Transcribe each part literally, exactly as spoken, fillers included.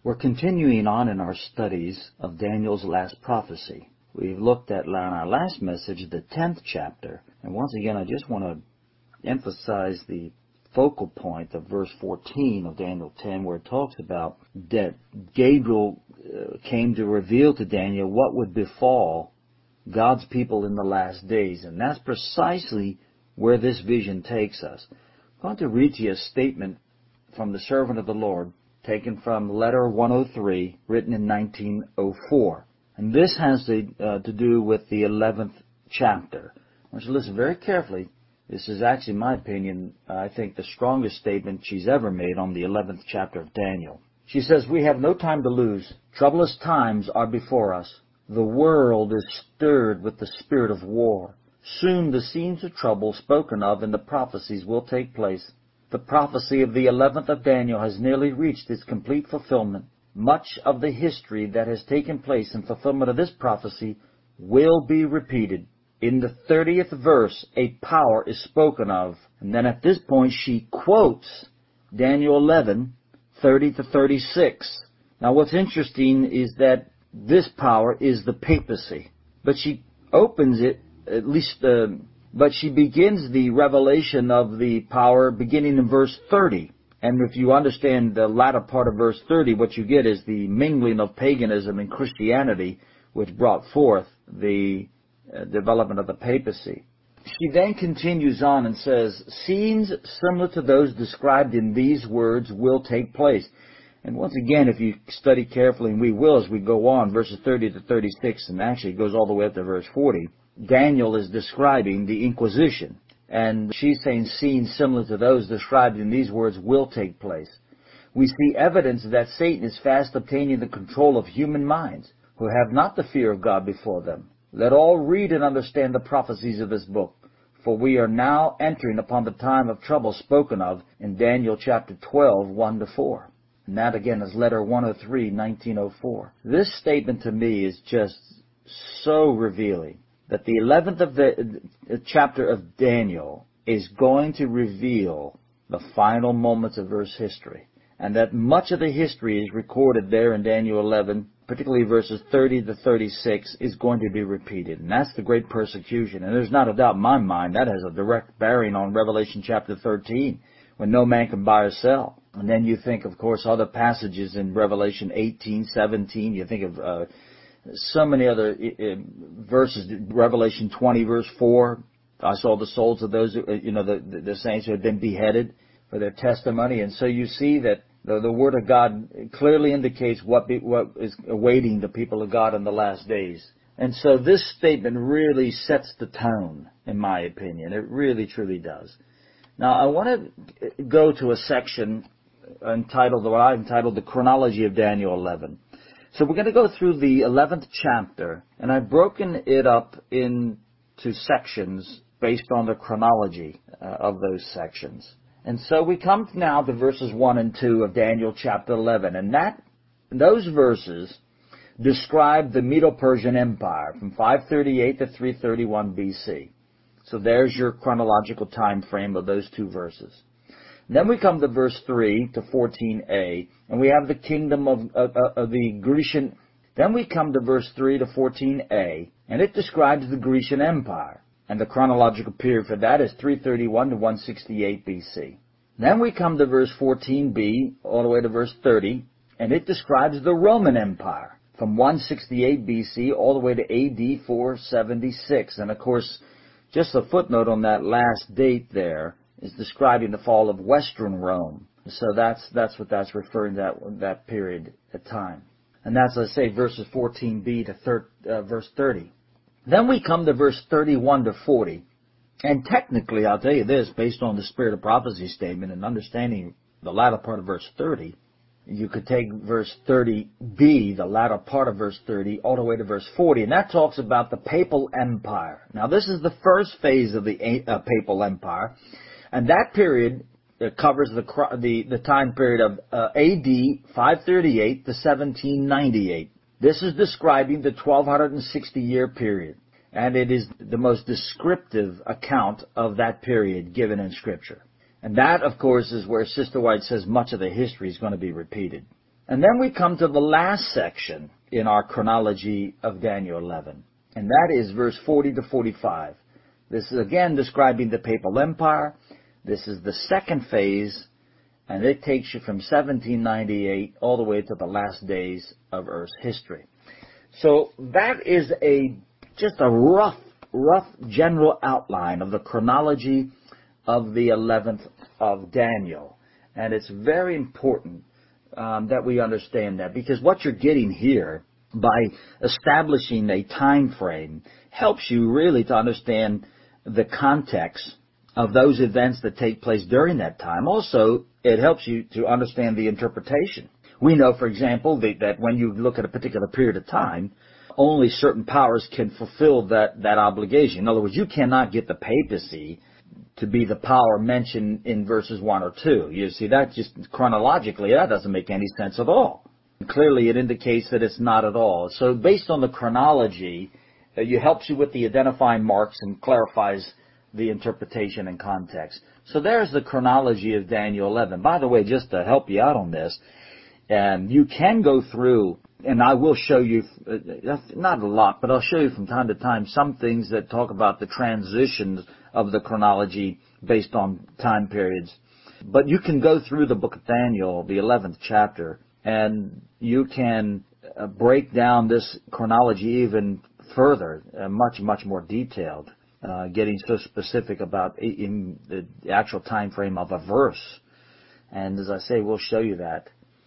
We're continuing on in our studies of Daniel's last prophecy. We've looked at, in our last message, the tenth chapter. And once again, I just want to emphasize the focal point of verse fourteen of Daniel ten, where it talks about that Gabriel uh, came to reveal to Daniel what would befall God's people in the last days. And that's precisely where this vision takes us. I'm going to read to you a statement from the servant of the Lord, taken from letter one oh three, written in nineteen oh four. And this has to, uh, to do with the eleventh chapter. I want you to listen very carefully. This is actually, in my opinion, I think the strongest statement she's ever made on the eleventh chapter of Daniel. She says, "We have no time to lose. Troublous times are before us. The world is stirred with the spirit of war. Soon the scenes of trouble spoken of in the prophecies will take place. The prophecy of the eleventh of Daniel has nearly reached its complete fulfillment. Much of the history that has taken place in fulfillment of this prophecy will be repeated. In the thirtieth verse, a power is spoken of." And then at this point, she quotes Daniel eleven, thirty to thirty-six. Now what's interesting is that this power is the papacy. But she opens it, at least, uh, but she begins the revelation of the power beginning in verse thirty. And if you understand the latter part of verse thirty, what you get is the mingling of paganism and Christianity, which brought forth the uh, development of the papacy. She then continues on and says, "Scenes similar to those described in these words will take place." And once again, if you study carefully, and we will as we go on, verses thirty to thirty-six, and actually it goes all the way up to verse forty, Daniel is describing the Inquisition. And she's saying scenes similar to those described in these words will take place. We see evidence that Satan is fast obtaining the control of human minds who have not the fear of God before them. Let all read and understand the prophecies of this book, for we are now entering upon the time of trouble spoken of in Daniel chapter twelve, one to four. And that again is letter one oh three, nineteen oh four. This statement to me is just so revealing that the eleventh of the chapter of Daniel is going to reveal the final moments of Earth's history. And that much of the history is recorded there in Daniel eleven, particularly verses thirty to thirty-six, is going to be repeated. And that's the great persecution. And there's not a doubt in my mind that has a direct bearing on Revelation chapter thirteen, when no man can buy or sell. And then you think, of course, other passages in Revelation eighteen, seventeen. You think of uh, so many other uh, verses. Revelation twenty, verse four. I saw the souls of those, uh, you know, the, the saints who had been beheaded for their testimony. And so you see that the, the Word of God clearly indicates what, be, what is awaiting the people of God in the last days. And so this statement really sets the tone, in my opinion. It really, truly does. Now, I want to go to a section entitled, what I've entitled, The Chronology of Daniel eleven. So we're going to go through the eleventh chapter, and I've broken it up into sections based on the chronology uh, of those sections. And so we come now to verses one and two of Daniel chapter eleven, and that those verses describe the Medo-Persian Empire from five thirty-eight to three thirty-one B C. So there's your chronological time frame of those two verses. Then we come to verse three to fourteen A, and we have the kingdom of, of, of the Grecian. Then we come to verse three to fourteen A, and it describes the Grecian Empire. And the chronological period for that is three thirty-one to one sixty-eight B C. Then we come to verse fourteen B, all the way to verse thirty, and it describes the Roman Empire from one sixty-eight B C all the way to A D four seventy-six. And of course, just a footnote on that last date there is describing the fall of Western Rome. So that's that's what that's referring to, that, that period of time. And that's, let's say, verses fourteen B to thir- uh, verse thirty. Then we come to verse thirty-one to forty. And technically, I'll tell you this, based on the Spirit of Prophecy statement and understanding the latter part of verse thirty, you could take verse thirty B, the latter part of verse thirty, all the way to verse forty. And that talks about the Papal Empire. Now, this is the first phase of the uh, Papal Empire. And that period uh, covers the, the the time period of uh, A D five thirty-eight to seventeen ninety-eight. This is describing the twelve sixty year period. And it is the most descriptive account of that period given in Scripture. And that, of course, is where Sister White says much of the history is going to be repeated. And then we come to the last section in our chronology of Daniel eleven, and that is verse forty to forty-five. This is again describing the papal empire. This is the second phase, and it takes you from seventeen ninety-eight all the way to the last days of Earth's history. So that is a just a rough, rough general outline of the chronology of the eleventh of Daniel. And it's very important um, that we understand that, because what you're getting here by establishing a time frame helps you really to understand the context of those events that take place during that time. Also, it helps you to understand the interpretation. We know, for example, that, that when you look at a particular period of time, only certain powers can fulfill that, that obligation. In other words, you cannot get the papacy to be the power mentioned in verses one or two. You see, that just chronologically, that doesn't make any sense at all. Clearly, it indicates that it's not at all. So based on the chronology, uh, it helps you with the identifying marks and clarifies the interpretation and context. So there's the chronology of Daniel eleven. By the way, just to help you out on this, and you can go through, and I will show you, uh, not a lot, but I'll show you from time to time some things that talk about the transitions of the chronology based on time periods. But you can go through the book of Daniel, the eleventh chapter, and you can uh, break down this chronology even further, uh, much, much more detailed, uh, getting so specific about in the actual time frame of a verse. And as I say, we'll show you that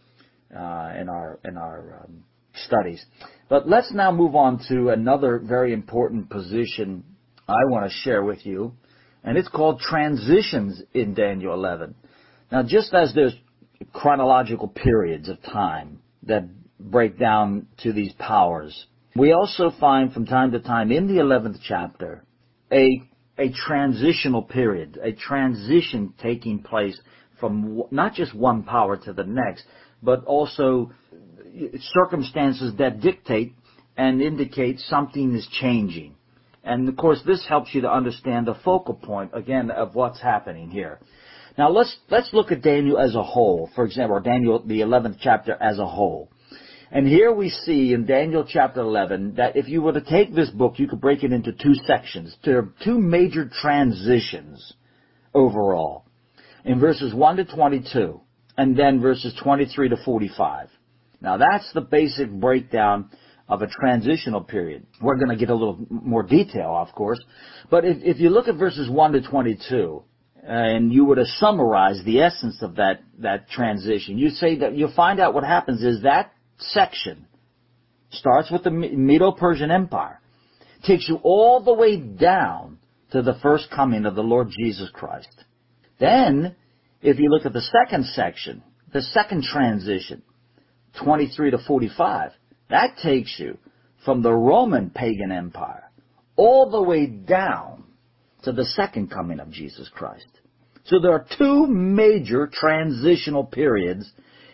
uh, in our in our um, studies. But let's now move on to another very important position I want to share with you, and it's called transitions in Daniel eleven. Now, just as there's chronological periods of time that break down to these powers, we also find from time to time in the eleventh chapter a a transitional period, a transition taking place from not just one power to the next, but also circumstances that dictate and indicate something is changing. And of course, this helps you to understand the focal point, again, of what's happening here. Now, let's let's look at Daniel as a whole, for example, or Daniel, the eleventh chapter as a whole. And here we see in Daniel chapter eleven that if you were to take this book, you could break it into two sections. There are two major transitions overall, in verses one to twenty-two, and then verses twenty-three to forty-five. Now, that's the basic breakdown of a transitional period. We're going to get a little more detail, of course. But if, if you look at verses one to twenty-two, and you were to summarize the essence of that, that transition, you say that you'll find out what happens is that section starts with the Medo-Persian Empire, takes you all the way down to the first coming of the Lord Jesus Christ. Then, if you look at the second section, the second transition, twenty-three to forty-five, that takes you from the Roman pagan empire all the way down to the second coming of Jesus Christ. So there are two major transitional periods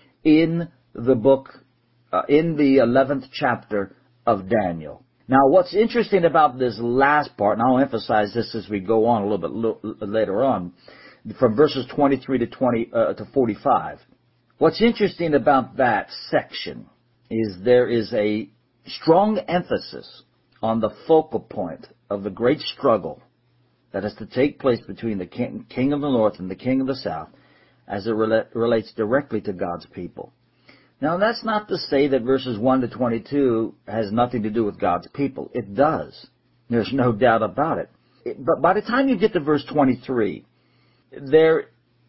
in the book, uh, in the eleventh chapter of Daniel. Now, what's interesting about this last part, and I'll emphasize this as we go on a little bit lo- later on, from verses twenty-three to twenty uh, to forty-five. What's interesting about that section is there is a strong emphasis on the focal point of the great struggle that is to take place between the king, king of the north and the king of the south as it rela- relates directly to God's people. Now, that's not to say that verses one to twenty-two has nothing to do with God's people. It does. There's no doubt about it. it but by the time you get to verse twenty-three, there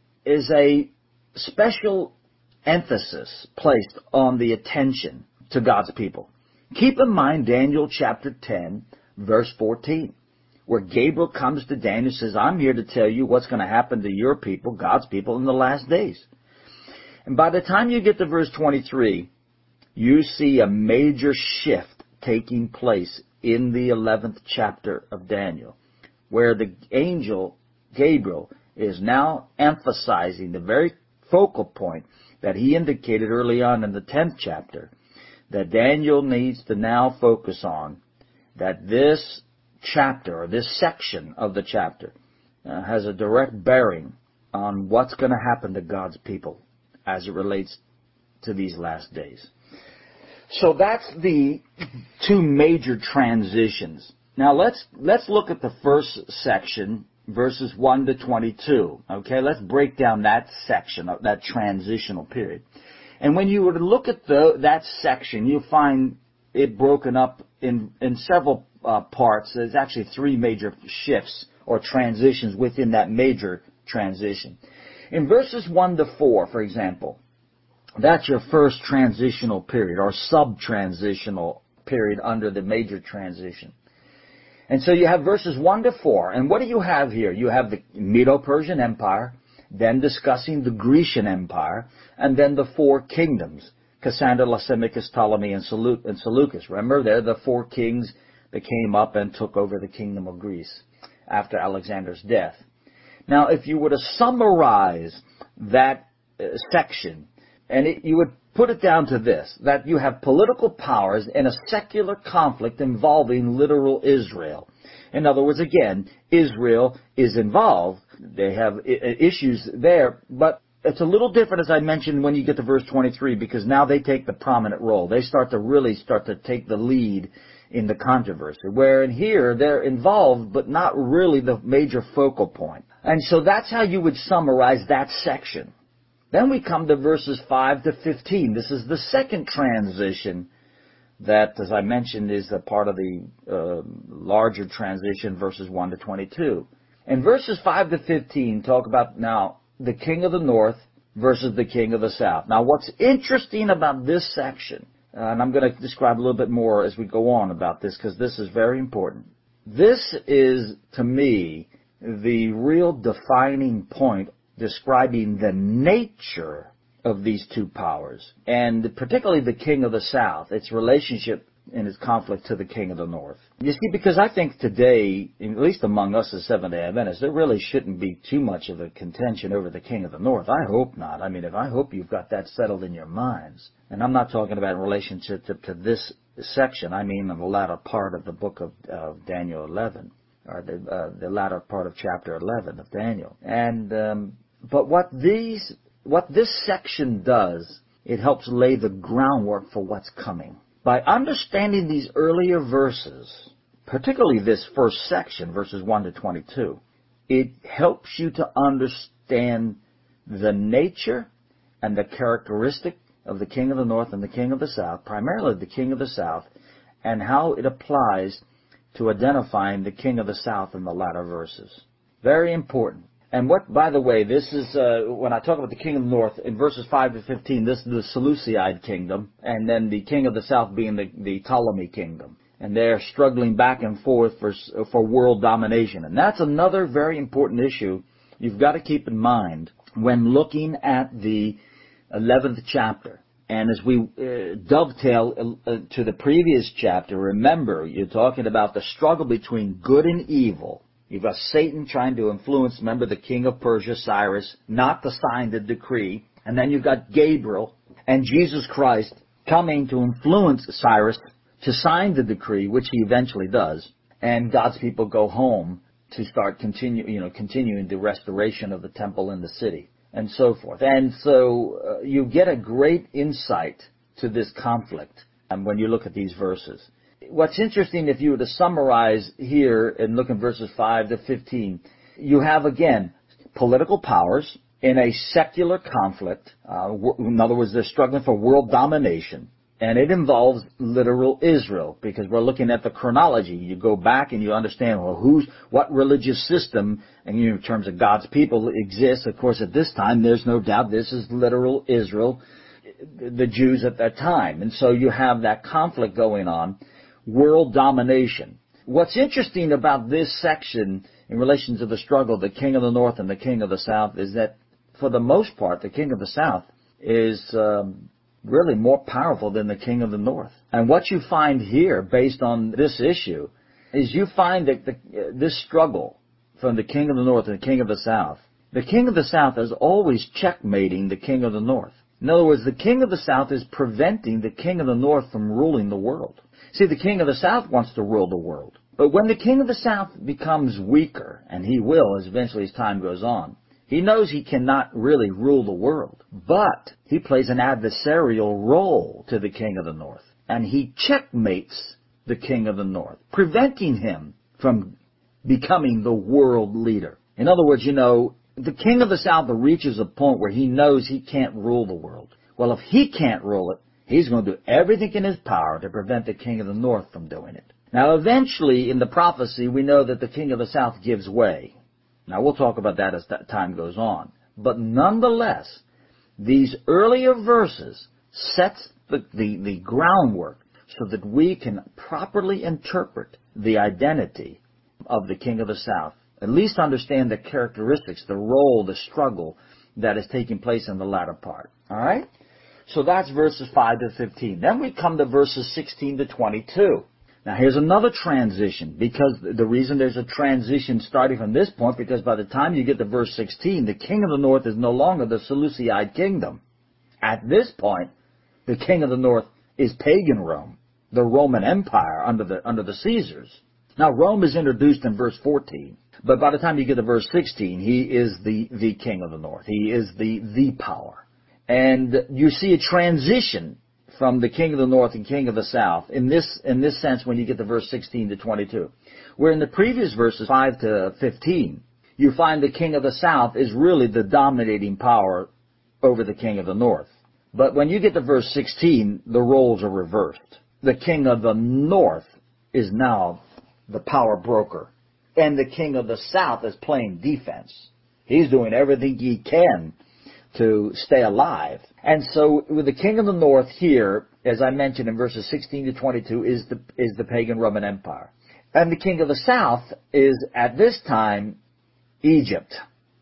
is a special emphasis placed on the attention to God's people. Keep in mind Daniel chapter ten, verse fourteen, where Gabriel comes to Daniel and says, I'm here to tell you what's going to happen to your people, God's people, in the last days. And by the time you get to verse twenty-three, you see a major shift taking place in the eleventh chapter of Daniel, where the angel Gabriel is now emphasizing the very focal point that he indicated early on in the tenth chapter, that Daniel needs to now focus on, that this chapter, or this section of the chapter, uh, has a direct bearing on what's going to happen to God's people as it relates to these last days. So that's the two major transitions. Now let's let's look at the first section, verses one to twenty-two. Okay, let's break down that section, of that transitional period. And when you were to look at the, that section, you'll find it broken up in, in several uh, parts. There's actually three major shifts or transitions within that major transition. In verses one to four, for example, that's your first transitional period or sub-transitional period under the major transition. And so you have verses one to four. And what do you have here? You have the Medo-Persian Empire, then discussing the Grecian Empire, and then the four kingdoms, Cassander, Lysimachus, Ptolemy, and Seleucus. Remember, they're the four kings that came up and took over the kingdom of Greece after Alexander's death. Now, if you were to summarize that uh, section, and it, you would put it down to this, that you have political powers in a secular conflict involving literal Israel. In other words, again, Israel is involved. They have I- issues there, but it's a little different, as I mentioned, when you get to verse twenty-three, because now they take the prominent role. They start to really start to take the lead in the controversy, where in here they're involved, but not really the major focal point. And so that's how you would summarize that section. Then we come to verses five to fifteen. This is the second transition that, as I mentioned, is a part of the uh, larger transition, verses one to twenty-two. And verses five to fifteen talk about now the king of the north versus the king of the south. Now, what's interesting about this section, uh, and I'm going to describe a little bit more as we go on about this because this is very important. This is, to me, the real defining point describing the nature of these two powers, and particularly the king of the south, its relationship and its conflict to the king of the north. You see, because I think today, at least among us as Seventh-day Adventists, there really shouldn't be too much of a contention over the king of the north. I hope not. I mean, if I hope you've got that settled in your minds. And I'm not talking about in relationship to, to this section. I mean in the latter part of the book of uh, Daniel eleven, or the, uh, the latter part of chapter eleven of Daniel. And um, but what these, what this section does, it helps lay the groundwork for what's coming. By understanding these earlier verses, particularly this first section, verses one to twenty-two, it helps you to understand the nature and the characteristic of the king of the north and the king of the south, primarily the king of the south, and how it applies to identifying the king of the south in the latter verses. Very important. And what, by the way, this is, uh, when I talk about the king of the north, in verses five to fifteen, this is the Seleucid kingdom, and then the king of the south being the, the Ptolemy kingdom. And they're struggling back and forth for, for world domination. And that's another very important issue you've got to keep in mind when looking at the eleventh chapter. And as we uh, dovetail uh, to the previous chapter, remember, you're talking about the struggle between good and evil. You've got Satan trying to influence, remember, the king of Persia, Cyrus, not to sign the decree. And then you've got Gabriel and Jesus Christ coming to influence Cyrus to sign the decree, which he eventually does. And God's people go home to start continue, you know, continuing the restoration of the temple in the city and so forth. And so uh, you get a great insight to this conflict um, when you look at these verses. What's interesting, if you were to summarize here and look at verses five to fifteen, you have, again, political powers in a secular conflict. Uh, in other words, they're struggling for world domination. And it involves literal Israel, because we're looking at the chronology. You go back and you understand, well, who's, what religious system, and you know, in terms of God's people, exists. Of course, at this time, there's no doubt this is literal Israel, the Jews at that time. And so you have that conflict going on. World domination. What's interesting about this section in relation to the struggle, the king of the north and the king of the south, is that for the most part, the king of the south is um, really more powerful than the king of the north. And what you find here, based on this issue, is you find that the, uh, this struggle from the king of the north and the king of the south, the king of the south is always checkmating the king of the north. In other words, the king of the south is preventing the king of the north from ruling the world. See, the king of the south wants to rule the world. But when the king of the south becomes weaker, and he will as eventually as time goes on, He knows he cannot really rule the world, but he plays an adversarial role to the king of the north. And he checkmates the king of the north, preventing him from becoming the world leader. In other words, you know, the king of the south reaches a point where he knows he can't rule the world. Well, if he can't rule it, he's going to do everything in his power to prevent the king of the north from doing it. Now, eventually, in the prophecy, we know that the king of the south gives way. Now, we'll talk about that as that time goes on. But nonetheless, these earlier verses sets the, the, the groundwork so that we can properly interpret the identity of the king of the south. At least understand the characteristics, the role, the struggle that is taking place in the latter part. All right? So that's verses five to fifteen. Then we come to verses sixteen to twenty-two. Now here's another transition, because the reason there's a transition starting from this point, because by the time you get to verse sixteen, the king of the north is no longer the Seleucid kingdom. At this point, the king of the north is pagan Rome, the Roman Empire under the under the Caesars. Now Rome is introduced in verse fourteen, but by the time you get to verse sixteen, he is the, the king of the north. He is the, the power. And you see a transition from the king of the north and king of the south in this, in this sense when you get to verse sixteen to twenty-two. Where in the previous verses, five to fifteen, you find the king of the south is really the dominating power over the king of the north. But when you get to verse sixteen, the roles are reversed. The king of the north is now the power broker, and the king of the south is playing defense. He's doing everything he can to stay alive. And so with the king of the north here, as I mentioned in verses sixteen to twenty-two, is the is the pagan Roman Empire. And the king of the south is, at this time, Egypt.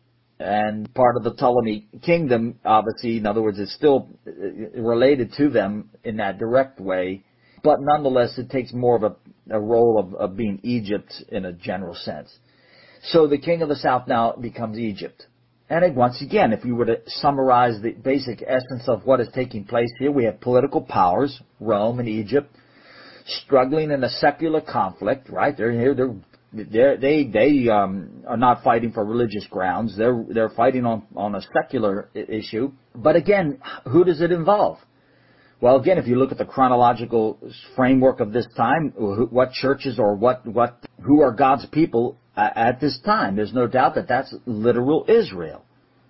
And part of the Ptolemy kingdom, obviously, in other words, it's still related to them in that direct way. But nonetheless, it takes more of a, a role of, of being Egypt in a general sense. So the king of the south now becomes Egypt. And it, once again, if we were to summarize the basic essence of what is taking place here, we have political powers, Rome and Egypt, struggling in a secular conflict, right? They're here, they're, they're, they they um, are not fighting for religious grounds. They're they're fighting on, on a secular issue. But again, who does it involve? Well, again, if you look at the chronological framework of this time, what churches or what, what, who are God's people at this time? There's no doubt that that's literal Israel.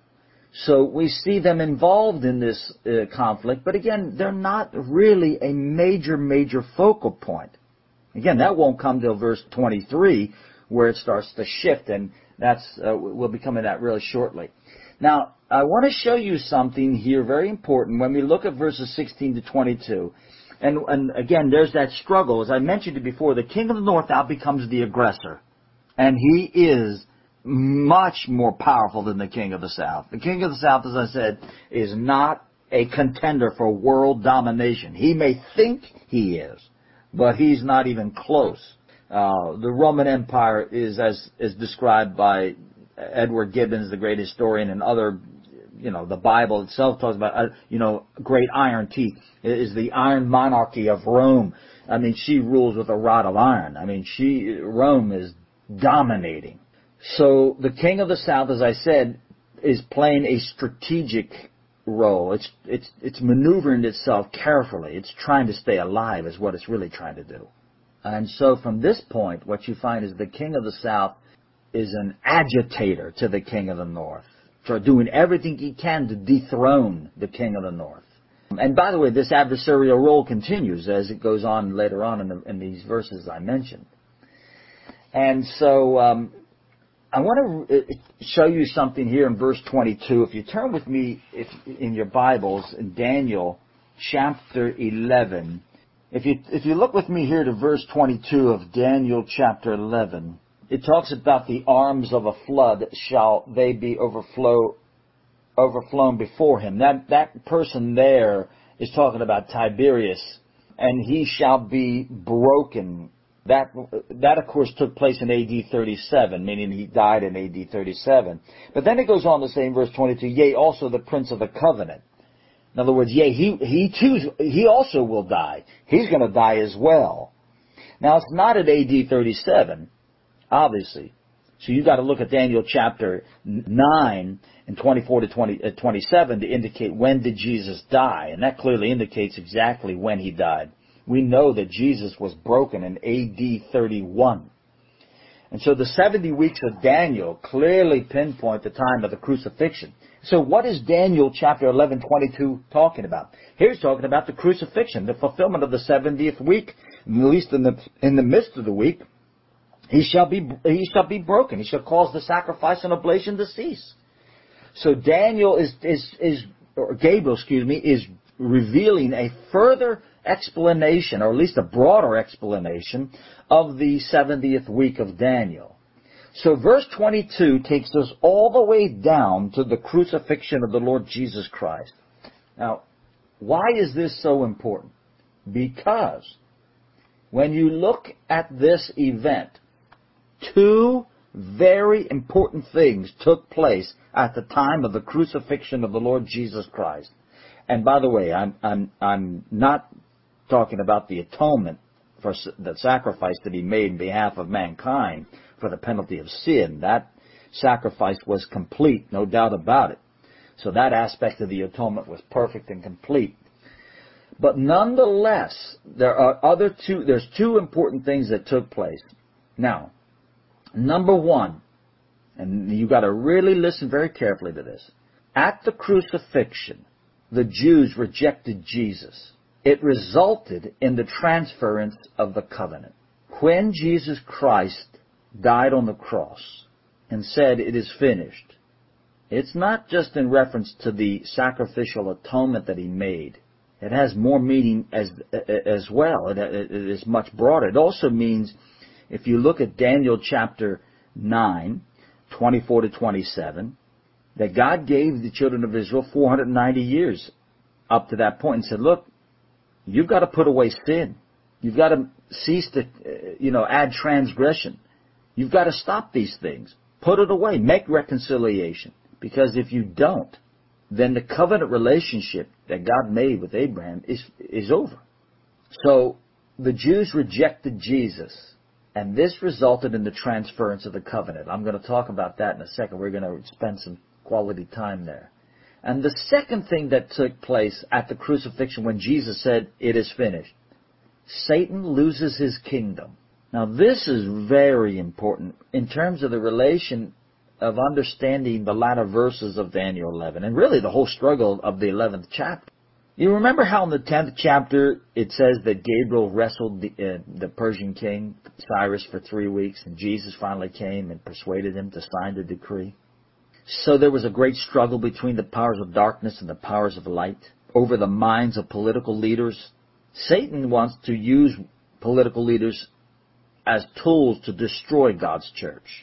So we see them involved in this uh, conflict, but again, they're not really a major, major focal point. Again, that won't come till verse twenty-three, where it starts to shift, and that's, uh, we'll be coming to that really shortly. Now, I want to show you something here very important when we look at verses sixteen to twenty-two. And, and again, there's that struggle. As I mentioned it before, the king of the north now becomes the aggressor. And he is much more powerful than the king of the south. The king of the south, as I said, is not a contender for world domination. He may think he is, but he's not even close. Uh, the Roman Empire is, as is described by Edward Gibbons, the great historian, and other, you know, the Bible itself talks about, uh, you know, great iron teeth. It is the iron monarchy of Rome. I mean, she rules with a rod of iron. I mean, she, Rome is dominating. So the king of the south, as I said, is playing a strategic role. It's, it's, it's maneuvering itself carefully. It's trying to stay alive is what it's really trying to do. And so from this point, what you find is the king of the south is an agitator to the king of the north, for doing everything he can to dethrone the king of the north. And by the way, this adversarial role continues as it goes on later on in, the, in these verses I mentioned. And so um, I want to show you something here in verse twenty-two. If you turn with me if, in your Bibles in Daniel chapter eleven, if you if you look with me here to verse twenty-two of Daniel chapter eleven, it talks about the arms of a flood shall they be overflow, overflown before him. That that person there is talking about Tiberius, and he shall be broken. That, that of course took place in A D thirty-seven, meaning he died in A D thirty-seven. But then it goes on to say in verse twenty-two, yea, also the prince of the covenant. In other words, yea, he, he too, he also will die. He's going to die as well. Now, it's not at A D thirty-seven, obviously. So you've got to look at Daniel chapter nine and twenty-four to twenty, uh, twenty-seven to indicate when did Jesus die. And that clearly indicates exactly when he died. We know that Jesus was broken in A D thirty-one. And so the seventy weeks of Daniel clearly pinpoint the time of the crucifixion. So what is Daniel chapter eleven twenty-two talking about? Here he's talking about the crucifixion, the fulfillment of the seventieth week, at least in the in the midst of the week. He shall be he shall be broken. He shall cause the sacrifice and oblation to cease. So Daniel is is is or Gabriel, excuse me, is revealing a further explanation, or at least a broader explanation, of the seventieth week of Daniel. So verse twenty-two takes us all the way down to the crucifixion of the Lord Jesus Christ. Now, why is this so important? Because when you look at this event, two very important things took place at the time of the crucifixion of the Lord Jesus Christ. And by the way, I'm I'm I'm not talking about the atonement for the sacrifice that he made in behalf of mankind for the penalty of sin. That sacrifice was complete, no doubt about it. So that aspect of the atonement was perfect and complete. But nonetheless, there are other two, there's two important things that took place. Now, number one, and you've got to really listen very carefully to this. At the crucifixion, the Jews rejected Jesus. It resulted in the transference of the covenant. When Jesus Christ died on the cross and said, "It is finished," it's not just in reference to the sacrificial atonement that he made. It has more meaning as as well. It, it is much broader. It also means, if you look at Daniel chapter nine, twenty-four to twenty-seven, that God gave the children of Israel four hundred ninety years up to that point and said, look, you've got to put away sin. You've got to cease to, you know, add transgression. You've got to stop these things. Put it away. Make reconciliation. Because if you don't, then the covenant relationship that God made with Abraham is, is over. So the Jews rejected Jesus, and this resulted in the transference of the covenant. I'm going to talk about that in a second. We're going to spend some quality time there. And the second thing that took place at the crucifixion when Jesus said, "It is finished," Satan loses his kingdom. Now this is very important in terms of the relation of understanding the latter verses of Daniel eleven, and really the whole struggle of the eleventh chapter. You remember how in the tenth chapter it says that Gabriel wrestled the, uh, the Persian king, Cyrus, for three weeks, and Jesus finally came and persuaded him to sign the decree? So there was a great struggle between the powers of darkness and the powers of light over the minds of political leaders. Satan wants to use political leaders as tools to destroy God's church.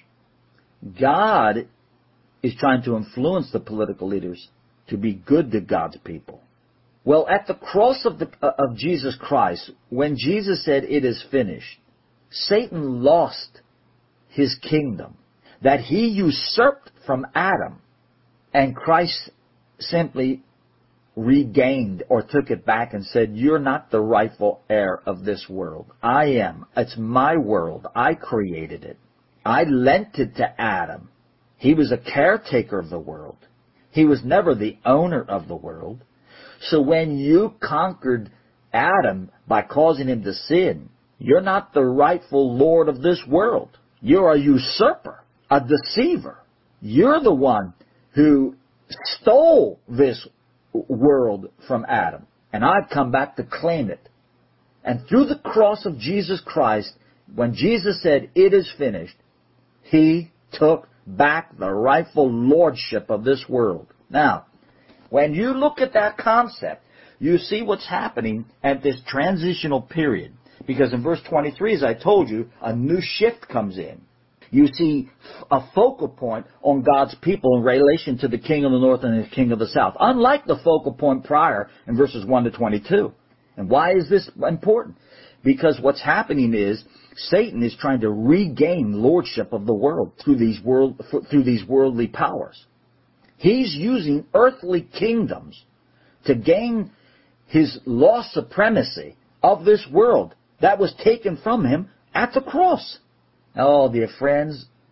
God is trying to influence the political leaders to be good to God's people. Well, at the cross of, the, uh, of Jesus Christ, when Jesus said, "It is finished," Satan lost his kingdom that he usurped from Adam, and Christ simply regained or took it back and said, "You're not the rightful heir of this world. I am. It's my world. I created it. I lent it to Adam. He was a caretaker of the world. He was never the owner of the world. So when you conquered Adam by causing him to sin, you're not the rightful Lord of this world. You're a usurper, a deceiver. You're the one who stole this world from Adam, and I've come back to claim it." And through the cross of Jesus Christ, when Jesus said, "It is finished," he took back the rightful lordship of this world. Now, when you look at that concept, you see what's happening at this transitional period. Because in verse twenty-three, as I told you, a new shift comes in. You see a focal point on God's people in relation to the king of the north and the king of the south, unlike the focal point prior in verses one to twenty-two. And why is this important? Because what's happening is Satan is trying to regain lordship of the world through these world through these worldly powers. He's using earthly kingdoms to gain his lost supremacy of this world that was taken from him at the cross. Oh, dear friends,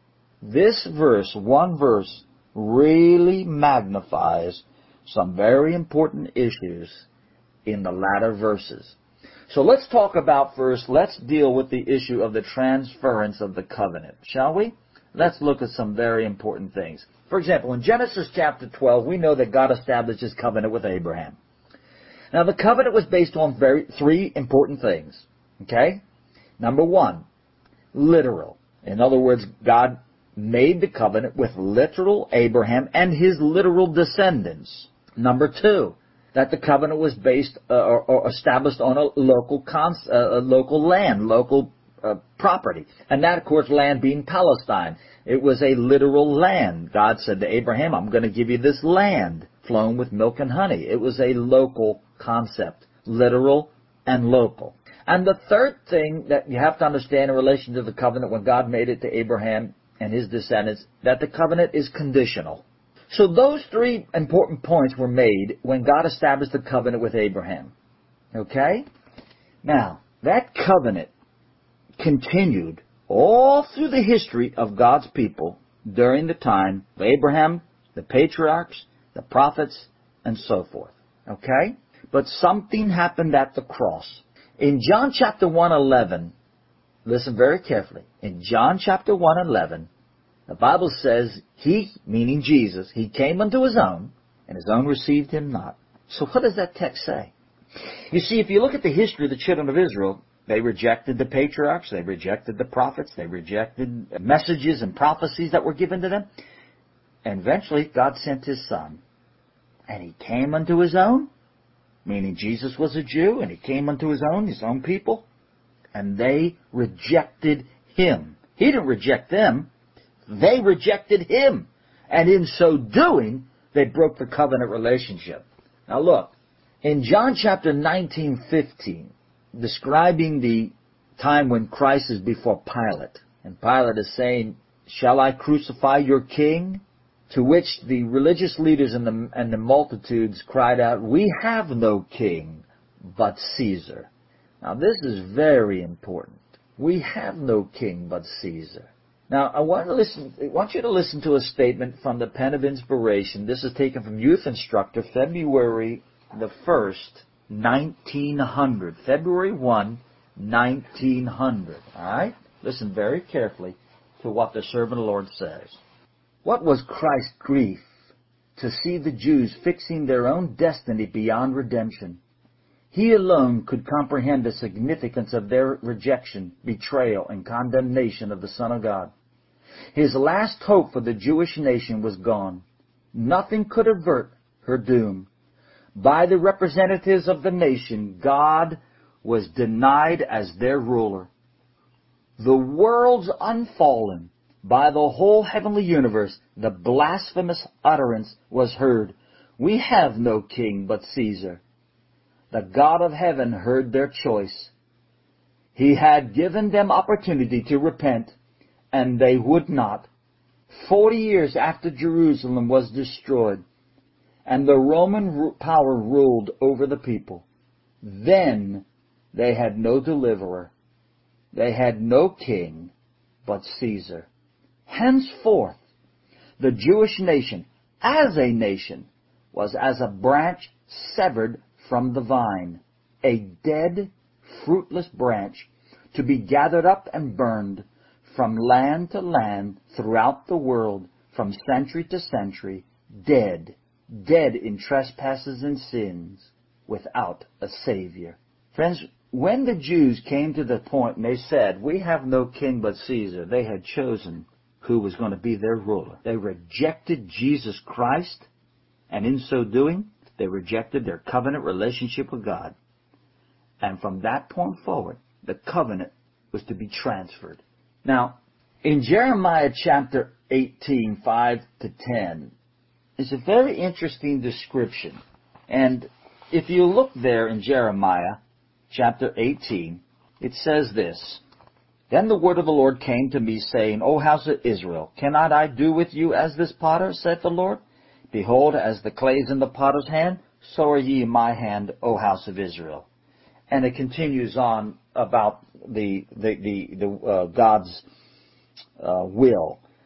This verse, one verse, really magnifies some very important issues in the latter verses. So let's talk about first, let's deal with the issue of the transference of the covenant, shall we? Let's look at some very important things. For example, in Genesis chapter twelve, we know that God established His covenant with Abraham. Now, the covenant was based on very three important things. Okay? Number one, literal. In other words, God made the covenant with literal Abraham and his literal descendants. Number two, that the covenant was based uh, or, or established on a local cons- uh, a local land, local uh, property. And that, of course, land being Palestine. It was a literal land. God said to Abraham, I'm going to give you this land flowing with milk and honey. It was a local concept, literal and local. And the third thing that you have to understand in relation to the covenant when God made it to Abraham and his descendants, that the covenant is conditional. So those three important points were made when God established the covenant with Abraham. Okay? Now, that covenant continued all through the history of God's people during the time of Abraham, the patriarchs, the prophets, and so forth. Okay? But something happened at the cross. In John chapter one eleven, listen very carefully. In John chapter one eleven, the Bible says, He, meaning Jesus, He came unto His own, and His own received Him not. So what does that text say? You see, if you look at the history of the children of Israel, they rejected the patriarchs, they rejected the prophets, they rejected messages and prophecies that were given to them. And eventually, God sent His Son. And He came unto His own, meaning Jesus was a Jew, and He came unto His own, His own people, and they rejected Him. He didn't reject them. They rejected Him. And in so doing, they broke the covenant relationship. Now look, in John chapter nineteen fifteen, describing the time when Christ is before Pilate, and Pilate is saying, shall I crucify your king? To which the religious leaders and the, and the multitudes cried out, we have no king but Caesar. Now this is very important. We have no king but Caesar. Now I want, to listen, I want you to listen to a statement from the Pen of Inspiration. This is taken from Youth Instructor, February the first, nineteen hundred. February first, nineteen hundred. Alright? Listen very carefully to what the servant of the Lord says. What was Christ's grief? To see the Jews fixing their own destiny beyond redemption. He alone could comprehend the significance of their rejection, betrayal, and condemnation of the Son of God. His last hope for the Jewish nation was gone. Nothing could avert her doom. By the representatives of the nation, God was denied as their ruler. The world's unfallen. By the whole heavenly universe, the blasphemous utterance was heard, we have no king but Caesar. The God of heaven heard their choice. He had given them opportunity to repent, and they would not. Forty years after Jerusalem was destroyed, and the Roman power ruled over the people, then they had no deliverer. They had no king but Caesar. Henceforth, the Jewish nation, as a nation, was as a branch severed from the vine, a dead, fruitless branch, to be gathered up and burned from land to land throughout the world, from century to century, dead, dead in trespasses and sins, without a Savior. Friends, when the Jews came to the point and they said, we have no king but Caesar, they had chosen who was going to be their ruler. They rejected Jesus Christ, and in so doing, they rejected their covenant relationship with God. And from that point forward, the covenant was to be transferred. Now, in Jeremiah chapter eighteen, five to ten, is a very interesting description. And if you look there in Jeremiah chapter eighteen, it says this, Then the word of the Lord came to me, saying, O house of Israel, cannot I do with you as this potter, saith the Lord? Behold, as the clay is in the potter's hand, so are ye in my hand, O house of Israel. And it continues on about the the the, the uh, God's uh, will.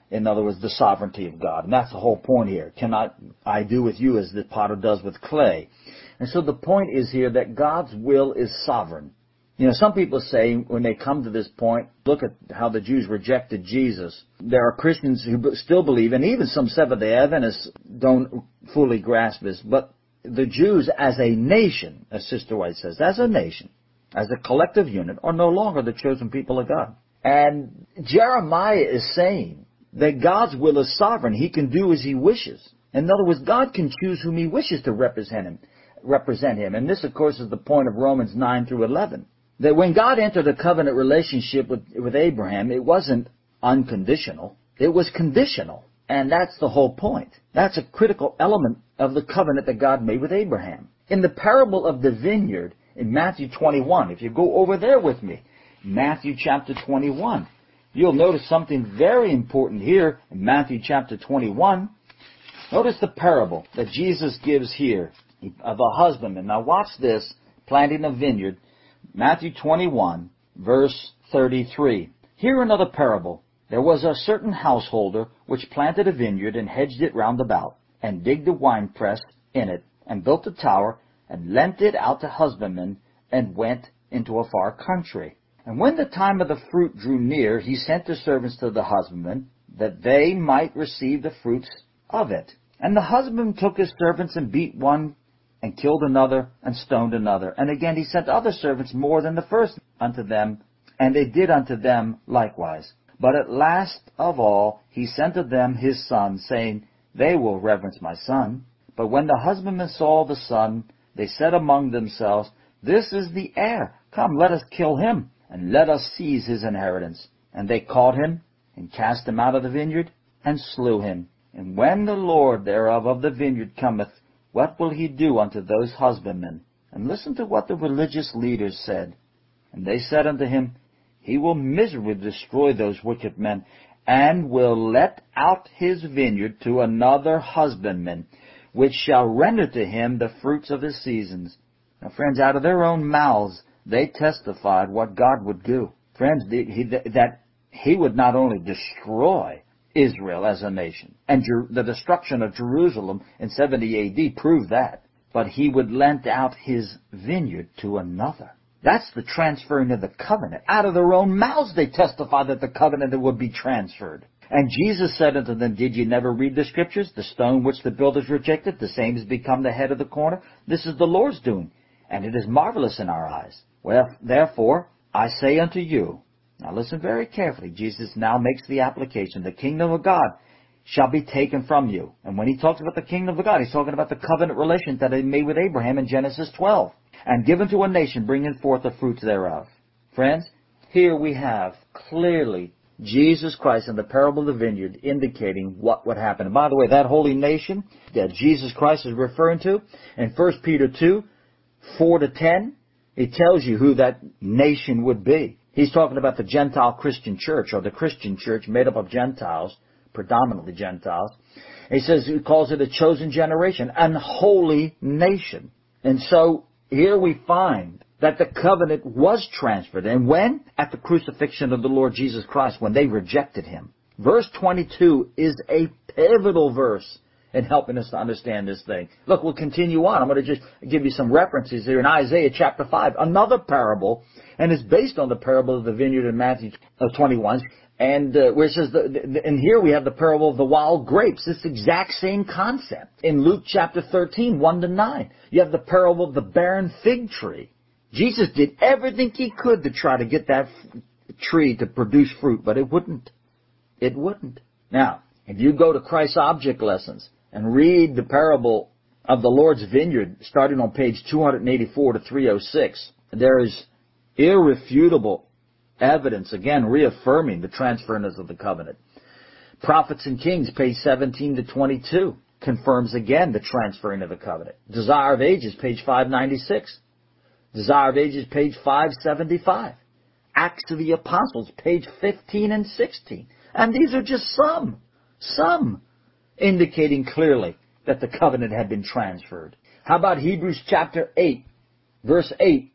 In other words, the sovereignty of God. And that's the whole point here. Cannot I do with you as the potter does with clay? And so the point is here that God's will is sovereign. You know, some people say when they come to this point, look at how the Jews rejected Jesus. There are Christians who still believe, and even some Seventh-day Adventists don't fully grasp this, but the Jews as a nation, as Sister White says, as a nation, as a collective unit, are no longer the chosen people of God. And Jeremiah is saying that God's will is sovereign. He can do as He wishes. In other words, God can choose whom He wishes to represent Him. represent Him. And this, of course, is the point of Romans nine through eleven. That when God entered a covenant relationship with, with Abraham, it wasn't unconditional. It was conditional. And that's the whole point. That's a critical element of the covenant that God made with Abraham. In the parable of the vineyard in Matthew twenty-one, if you go over there with me, Matthew chapter twenty-one, you'll notice something very important here in Matthew chapter twenty-one. Notice the parable that Jesus gives here of a husbandman. Now watch this, planting a vineyard. Matthew twenty-one, verse thirty-three. Here another parable. There was a certain householder which planted a vineyard and hedged it round about, and digged a winepress in it, and built a tower, and lent it out to husbandmen, and went into a far country. And when the time of the fruit drew near, he sent his servants to the husbandmen, that they might receive the fruits of it. And the husbandman took his servants, and beat one, and killed another, and stoned another. And again he sent other servants more than the first unto them, and they did unto them likewise. But at last of all he sent to them his son, saying, They will reverence my son. But when the husbandmen saw the son, they said among themselves, This is the heir. Come, let us kill him, and let us seize his inheritance. And they caught him, and cast him out of the vineyard, and slew him. And when the Lord thereof of the vineyard cometh, what will he do unto those husbandmen? And listen to what the religious leaders said. And they said unto him, He will miserably destroy those wicked men, and will let out his vineyard to another husbandman, which shall render to him the fruits of his seasons. Now, friends, out of their own mouths, they testified what God would do. Friends, that He would not only destroy Israel as a nation, and the destruction of Jerusalem in seventy A D proved that, but He would lend out His vineyard to another. That's the transferring of the covenant. Out of their own mouths they testified that the covenant would be transferred. And Jesus said unto them, Did ye never read the Scriptures? The stone which the builders rejected, the same has become the head of the corner. This is the Lord's doing, and it is marvelous in our eyes. Well, therefore, I say unto you, now listen very carefully. Jesus now makes the application. The kingdom of God shall be taken from you. And when He talks about the kingdom of God, He's talking about the covenant relation that He made with Abraham in Genesis twelve. And given to a nation, bringing forth the fruits thereof. Friends, here we have clearly Jesus Christ in the parable of the vineyard indicating what would happen. And by the way, that holy nation that Jesus Christ is referring to in First Peter two, four to ten, it tells you who that nation would be. He's talking about the Gentile Christian church, or the Christian church made up of Gentiles, predominantly Gentiles. He says, he calls it a chosen generation, an holy nation. And so here we find that the covenant was transferred. And when? At the crucifixion of the Lord Jesus Christ, when they rejected Him. Verse twenty-two is a pivotal verse in helping us to understand this thing. Look, we'll continue on. I'm going to just give you some references here in Isaiah chapter five. Another parable, and it's based on the parable of the vineyard in Matthew twenty-one. And uh, where it says, the, the, and here we have the parable of the wild grapes. This exact same concept. In Luke chapter thirteen, one to nine, you have the parable of the barren fig tree. Jesus did everything He could to try to get that f- tree to produce fruit, but it wouldn't. It wouldn't. Now, if you go to Christ's Object Lessons and read the parable of the Lord's vineyard, starting on page two eighty-four to three oh six, there is irrefutable evidence, again, reaffirming the transference of the covenant. Prophets and Kings, page seventeen to twenty-two, confirms again the transferring of the covenant. Desire of Ages, page five ninety-six. Desire of Ages, page five seventy-five. Acts of the Apostles, page fifteen and sixteen. And these are just some, some, indicating clearly that the covenant had been transferred. How about Hebrews chapter eight, verse eight?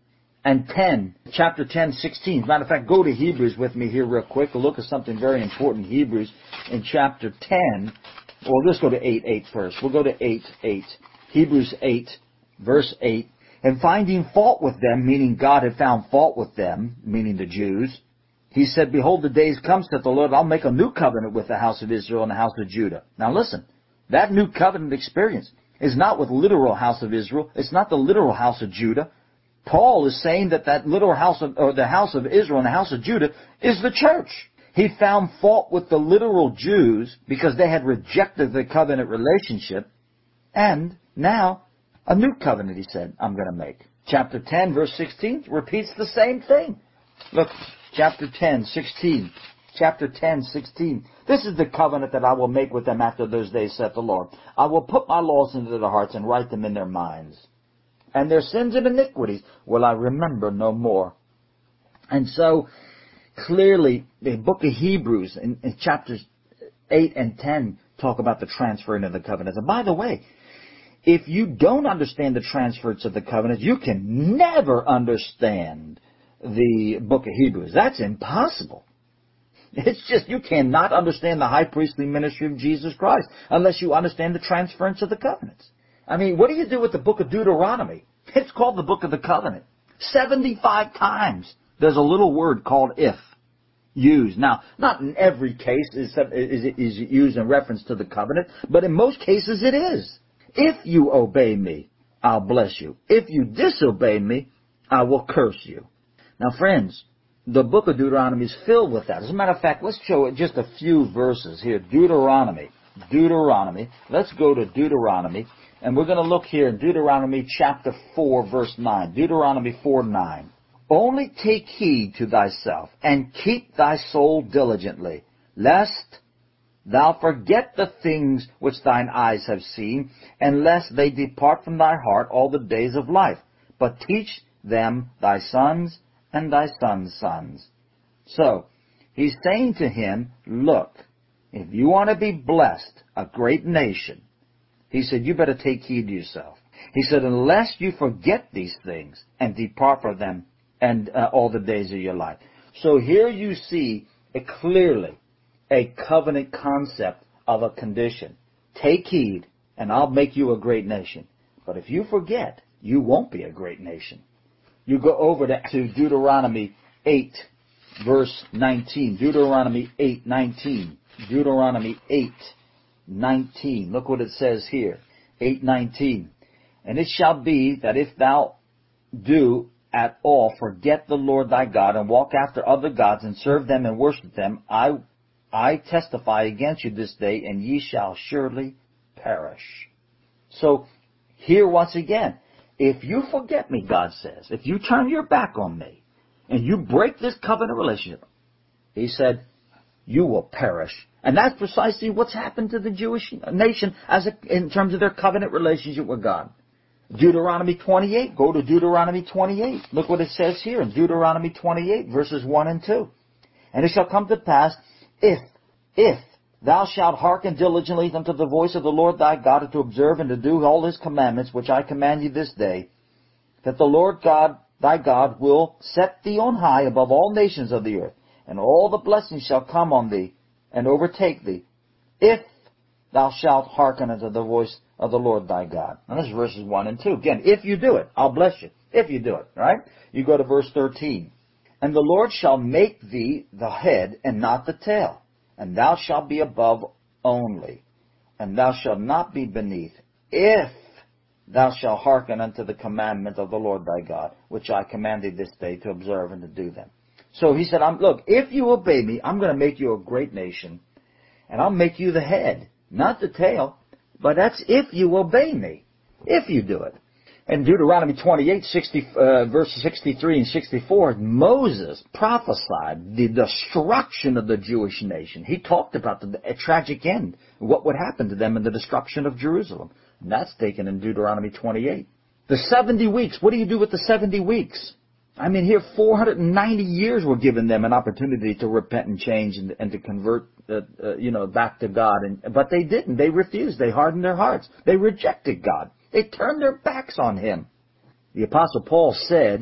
and ten, chapter ten, sixteen. As a matter of fact, go to Hebrews with me here real quick. Look at something very important. Hebrews in chapter ten. Well, let's go to eight, eight first. We'll go to eight, eight. Hebrews eight, verse eight. And finding fault with them, meaning God had found fault with them, meaning the Jews, he said, behold, the days come, saith the Lord, I'll make a new covenant with the house of Israel and the house of Judah. Now listen, that new covenant experience is not with literal house of Israel. It's not the literal house of Judah. Paul is saying that that literal house of, or the house of Israel and the house of Judah is the church. He found fault with the literal Jews because they had rejected the covenant relationship. And now, a new covenant, he said, I'm going to make. Chapter ten, verse sixteen, repeats the same thing. Look, chapter ten, sixteen. Chapter ten, sixteen. This is the covenant that I will make with them after those days, saith the Lord. I will put my laws into their hearts and write them in their minds. And their sins and iniquities will I remember no more. And so, clearly, the book of Hebrews in, in chapters eight and ten talk about the transferring of the covenants. And by the way, if you don't understand the transference of the covenants, you can never understand the book of Hebrews. That's impossible. It's just, you cannot understand the high priestly ministry of Jesus Christ unless you understand the transference of the covenants. I mean, what do you do with the book of Deuteronomy? It's called the book of the covenant. seventy-five times there's a little word called if used. Now, not in every case is, is, is it used in reference to the covenant, but in most cases it is. If you obey me, I'll bless you. If you disobey me, I will curse you. Now, friends, the book of Deuteronomy is filled with that. As a matter of fact, let's show it just a few verses here. Deuteronomy. Deuteronomy. Let's go to Deuteronomy. And we're going to look here in Deuteronomy chapter four, verse nine. Deuteronomy four, nine. Only take heed to thyself, and keep thy soul diligently, lest thou forget the things which thine eyes have seen, and lest they depart from thy heart all the days of life. But teach them thy sons and thy sons' sons. So, he's saying to him, look, if you want to be blessed, a great nation, he said, you better take heed to yourself. He said, unless you forget these things and depart from them and uh, all the days of your life. So here you see a clearly a covenant concept of a condition. Take heed, and I'll make you a great nation. But if you forget, you won't be a great nation. You go over to, to Deuteronomy eight, verse nineteen. Deuteronomy eight, nineteen. Deuteronomy eight, nineteen. Look what it says here. eight, nineteen. And it shall be that if thou do at all forget the Lord thy God, and walk after other gods, and serve them and worship them, I I testify against you this day, and ye shall surely perish. So, here once again, if you forget me, God says, if you turn your back on me, and you break this covenant relationship, he said, you will perish. And that's precisely what's happened to the Jewish nation as a, in terms of their covenant relationship with God. Deuteronomy twenty-eight, go to Deuteronomy twenty-eight. Look what it says here in Deuteronomy twenty-eight, verses one and two. And it shall come to pass, If, if thou shalt hearken diligently unto the voice of the Lord thy God, and to observe and to do all his commandments, which I command you this day, that the Lord God thy God will set thee on high above all nations of the earth, and all the blessings shall come on thee, and overtake thee, if thou shalt hearken unto the voice of the Lord thy God. And this is verses one and two. Again, if you do it, I'll bless you. If you do it, right? You go to verse thirteen. And the Lord shall make thee the head and not the tail, and thou shalt be above only, and thou shalt not be beneath, if thou shalt hearken unto the commandment of the Lord thy God, which I command thee this day to observe and to do them. So he said, I'm, look, if you obey me, I'm going to make you a great nation, and I'll make you the head, not the tail, but that's if you obey me, if you do it. In Deuteronomy twenty-eight, sixty, uh, verses sixty-three and sixty-four, Moses prophesied the destruction of the Jewish nation. He talked about the a tragic end, what would happen to them in the destruction of Jerusalem. And that's taken in Deuteronomy twenty-eight. The seventy weeks, what do you do with the seventy weeks? I mean, here four hundred ninety years were given them an opportunity to repent and change and, and to convert, uh, uh, you know, back to God. And, but they didn't. They refused. They hardened their hearts. They rejected God. They turned their backs on him. The Apostle Paul said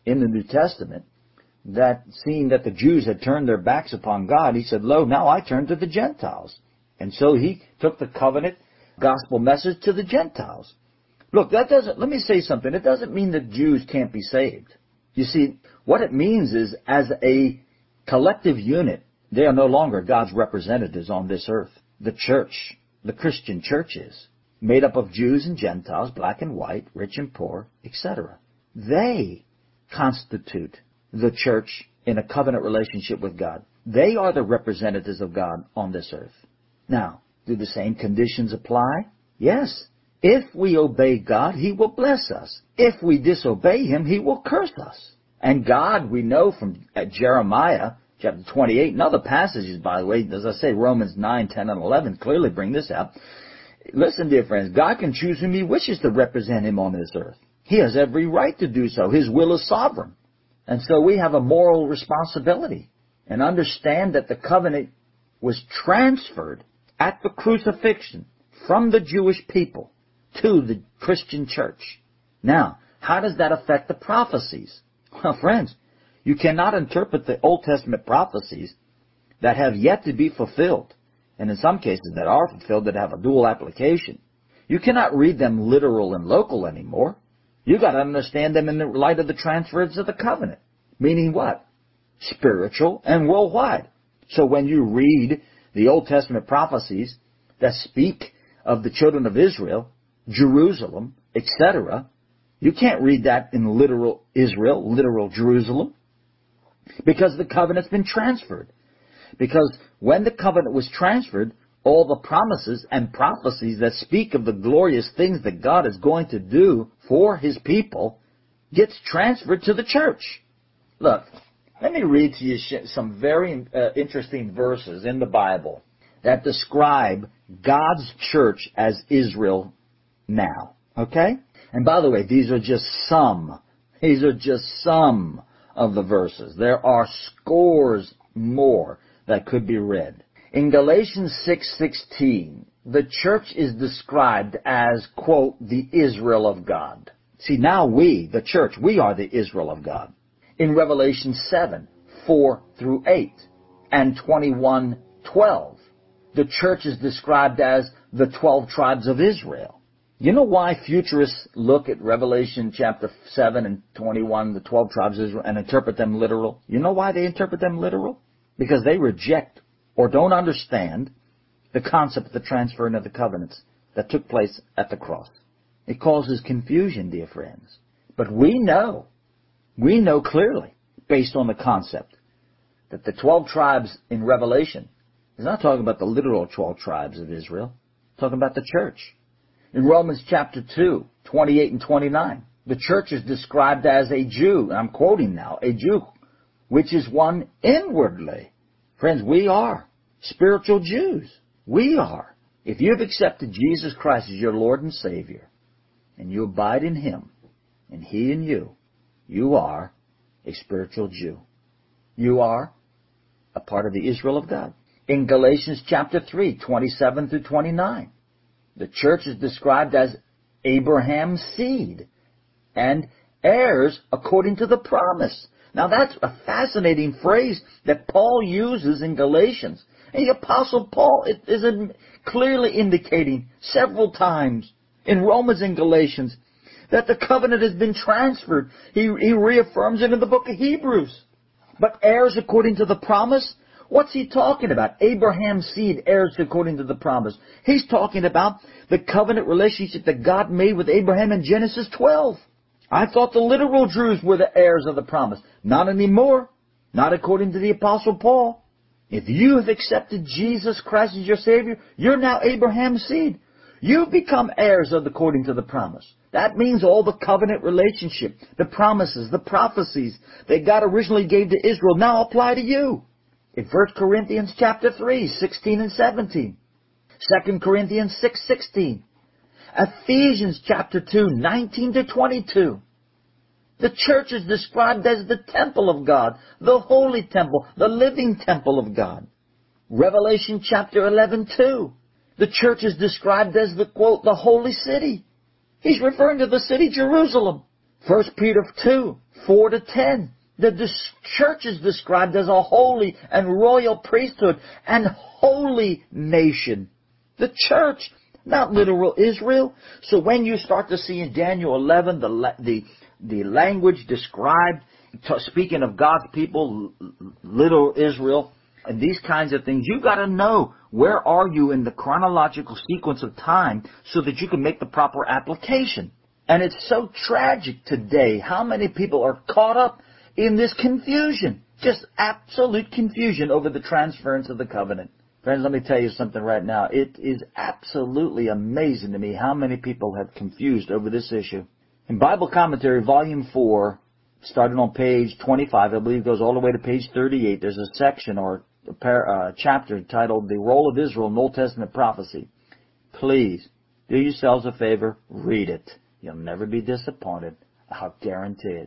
in the New Testament that seeing that the Jews had turned their backs upon God, he said, lo, now I turn to the Gentiles. And so he took the covenant gospel message to the Gentiles. Look, that doesn't, let me say something. It doesn't mean that Jews can't be saved. You see, what it means is as a collective unit, they are no longer God's representatives on this earth. The church, the Christian church is made up of Jews and Gentiles, black and white, rich and poor, et cetera. They constitute the church in a covenant relationship with God. They are the representatives of God on this earth. Now, do the same conditions apply? Yes. If we obey God, He will bless us. If we disobey Him, He will curse us. And God, we know from Jeremiah chapter twenty-eight, and other passages, by the way, as I say, Romans nine, ten, and eleven clearly bring this out. Listen, dear friends, God can choose whom He wishes to represent Him on this earth. He has every right to do so. His will is sovereign. And so we have a moral responsibility and understand that the covenant was transferred at the crucifixion from the Jewish people to the Christian church. Now, how does that affect the prophecies? Well, friends, you cannot interpret the Old Testament prophecies that have yet to be fulfilled, and in some cases that are fulfilled that have a dual application. You cannot read them literal and local anymore. You've got to understand them in the light of the transference of the covenant. Meaning what? Spiritual and worldwide. So when you read the Old Testament prophecies that speak of the children of Israel, Jerusalem, et cetera, you can't read that in literal Israel, literal Jerusalem, because the covenant's been transferred. Because when the covenant was transferred, all the promises and prophecies that speak of the glorious things that God is going to do for His people gets transferred to the church. Look, let me read to you some very uh, interesting verses in the Bible that describe God's church as Israel now. Okay? And by the way, these are just some. These are just some of the verses. There are scores more that could be read. In Galatians six sixteen, the church is described as, quote, the Israel of God. See, now we, the church, we are the Israel of God. In Revelation seven, four through eight, and twenty-one twelve, the church is described as the twelve tribes of Israel. You know why futurists look at Revelation chapter seven and twenty-one, the twelve tribes of Israel, and interpret them literal? You know why they interpret them literal? Because they reject or don't understand the concept of the transferring of the covenants that took place at the cross. It causes confusion, dear friends. But we know, we know clearly, based on the concept, that the twelve tribes in Revelation is not talking about the literal twelve tribes of Israel. It's talking about the church. In Romans chapter two, twenty-eight and twenty-nine, the church is described as a Jew, and I'm quoting now, a Jew, which is one inwardly. Friends, we are spiritual Jews. We are. If you have accepted Jesus Christ as your Lord and Savior, and you abide in Him, and He in you, you are a spiritual Jew. You are a part of the Israel of God. In Galatians chapter three, twenty-seven through twenty-nine, the church is described as Abraham's seed and heirs according to the promise. Now that's a fascinating phrase that Paul uses in Galatians. And the Apostle Paul is clearly indicating several times in Romans and Galatians that the covenant has been transferred. He, he reaffirms it in the book of Hebrews. But heirs according to the promise? What's he talking about? Abraham's seed, heirs according to the promise. He's talking about the covenant relationship that God made with Abraham in Genesis twelve. I thought the literal Jews were the heirs of the promise. Not anymore. Not according to the Apostle Paul. If you have accepted Jesus Christ as your Savior, you're now Abraham's seed. You've become heirs of according to the promise. That means all the covenant relationship, the promises, the prophecies that God originally gave to Israel now apply to you. In First Corinthians chapter three, sixteen and seventeen. Second Corinthians six sixteen. Ephesians chapter two, nineteen to twenty-two. The church is described as the temple of God, the holy temple, the living temple of God. Revelation chapter eleven, two. The church is described as the, quote, the holy city. He's referring to the city Jerusalem. First Peter two, four to ten. The, the church is described as a holy and royal priesthood and holy nation. The church, not literal Israel. So when you start to see in Daniel eleven the the the language described, speaking of God's people, little Israel, and these kinds of things, you've got to know where are you in the chronological sequence of time so that you can make the proper application. And it's so tragic today how many people are caught up in this confusion. Just absolute confusion over the transference of the covenant. Friends, let me tell you something right now. It is absolutely amazing to me how many people have confused over this issue. In Bible Commentary, Volume four, starting on page twenty-five, I believe it goes all the way to page thirty-eight, there's a section or a par- uh, chapter titled The Role of Israel in Old Testament Prophecy. Please, do yourselves a favor, read it. You'll never be disappointed. I'll guarantee it.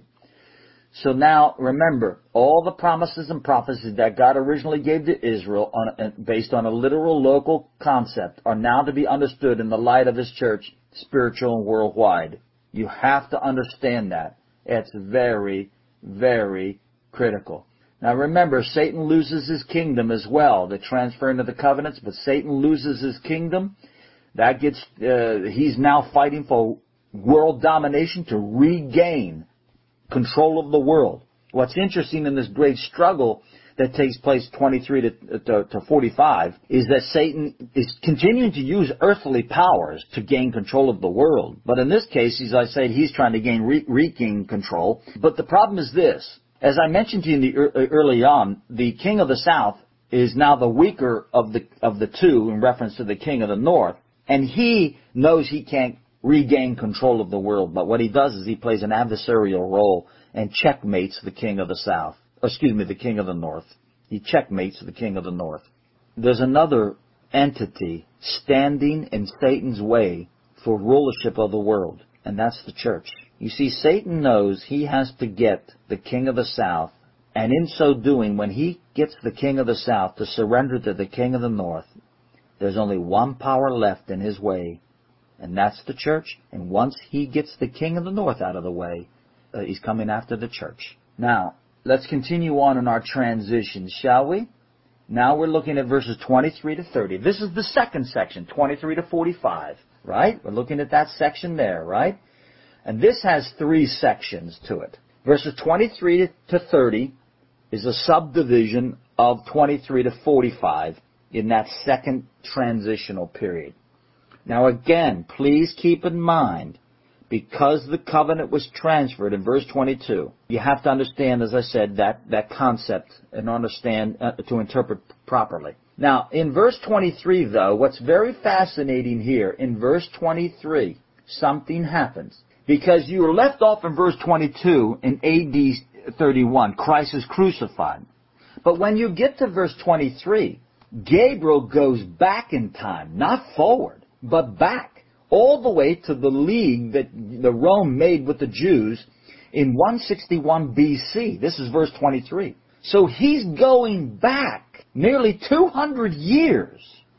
So now, remember, all the promises and prophecies that God originally gave to Israel on, based on a literal local concept are now to be understood in the light of His church, spiritual and worldwide. You have to understand that. It's very, very critical. Now remember, Satan loses his kingdom as well, the transferring of the covenants, but Satan loses his kingdom. That gets, uh, he's now fighting for world domination to regain control of the world. What's interesting in this great struggle that takes place twenty-three to, to, to forty-five is that Satan is continuing to use earthly powers to gain control of the world. But in this case, as I said, he's trying to gain re- regain control. But the problem is this. As I mentioned to you in the, early on, the king of the south is now the weaker of the of the two in reference to the king of the north. And he knows he can't regain control of the world. But what he does is he plays an adversarial role and checkmates the king of the south. Excuse me, the king of the north. He checkmates the king of the north. There's another entity standing in Satan's way for rulership of the world, and that's the church. You see, Satan knows he has to get the king of the south, and in so doing, when he gets the king of the south to surrender to the king of the north, there's only one power left in his way, and that's the church. And once he gets the king of the north out of the way, uh, he's coming after the church. Now, let's continue on in our transition, shall we? Now we're looking at verses twenty-three to thirty. This is the second section, twenty-three to forty-five, right? We're looking at that section there, right? And this has three sections to it. Verses twenty-three to thirty is a subdivision of twenty-three to forty-five in that second transitional period. Now again, please keep in mind, because the covenant was transferred in verse twenty-two, you have to understand, as I said, that, that concept and understand uh, to interpret properly. Now, in verse twenty-three, though, what's very fascinating here, in verse twenty-three, something happens. Because you were left off in verse twenty-two in A D thirty-one, Christ is crucified. But when you get to verse twenty-three, Gabriel goes back in time, not forward, but back, all the way to the league that the Rome made with the Jews in one sixty-one B C. This is verse twenty-three. So he's going back nearly two hundred years.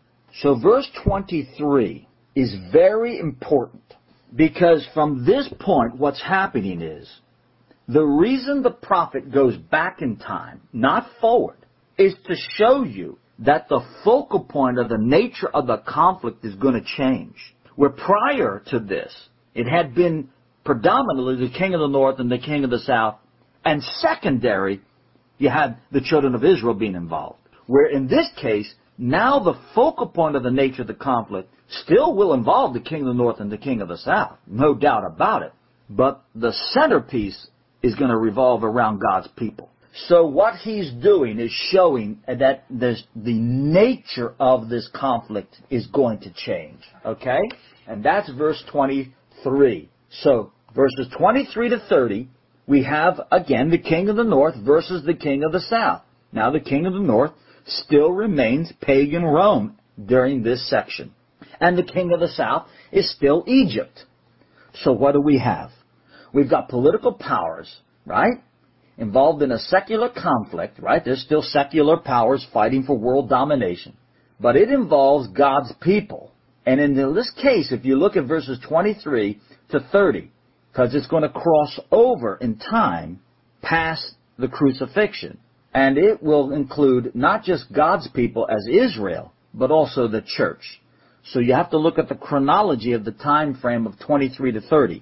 So verse twenty-three is very important, because from this point what's happening is, the reason the prophet goes back in time, not forward, is to show you that the focal point of the nature of the conflict is going to change. Where prior to this, it had been predominantly the king of the north and the king of the south, and secondary, you had the children of Israel being involved. Where in this case, now the focal point of the nature of the conflict still will involve the king of the north and the king of the south, no doubt about it. But the centerpiece is going to revolve around God's people. So what he's doing is showing that there's, the nature of this conflict is going to change. Okay? And that's verse twenty-three. So verses twenty-three to thirty, we have, again, the king of the north versus the king of the south. Now the king of the north still remains pagan Rome during this section. And the king of the south is still Egypt. So what do we have? We've got political powers, right? Involved in a secular conflict, right? There's still secular powers fighting for world domination. But it involves God's people. And in this case, if you look at verses twenty-three to thirty, because it's going to cross over in time, past the crucifixion. And it will include not just God's people as Israel, but also the church. So you have to look at the chronology of the time frame of twenty-three to thirty.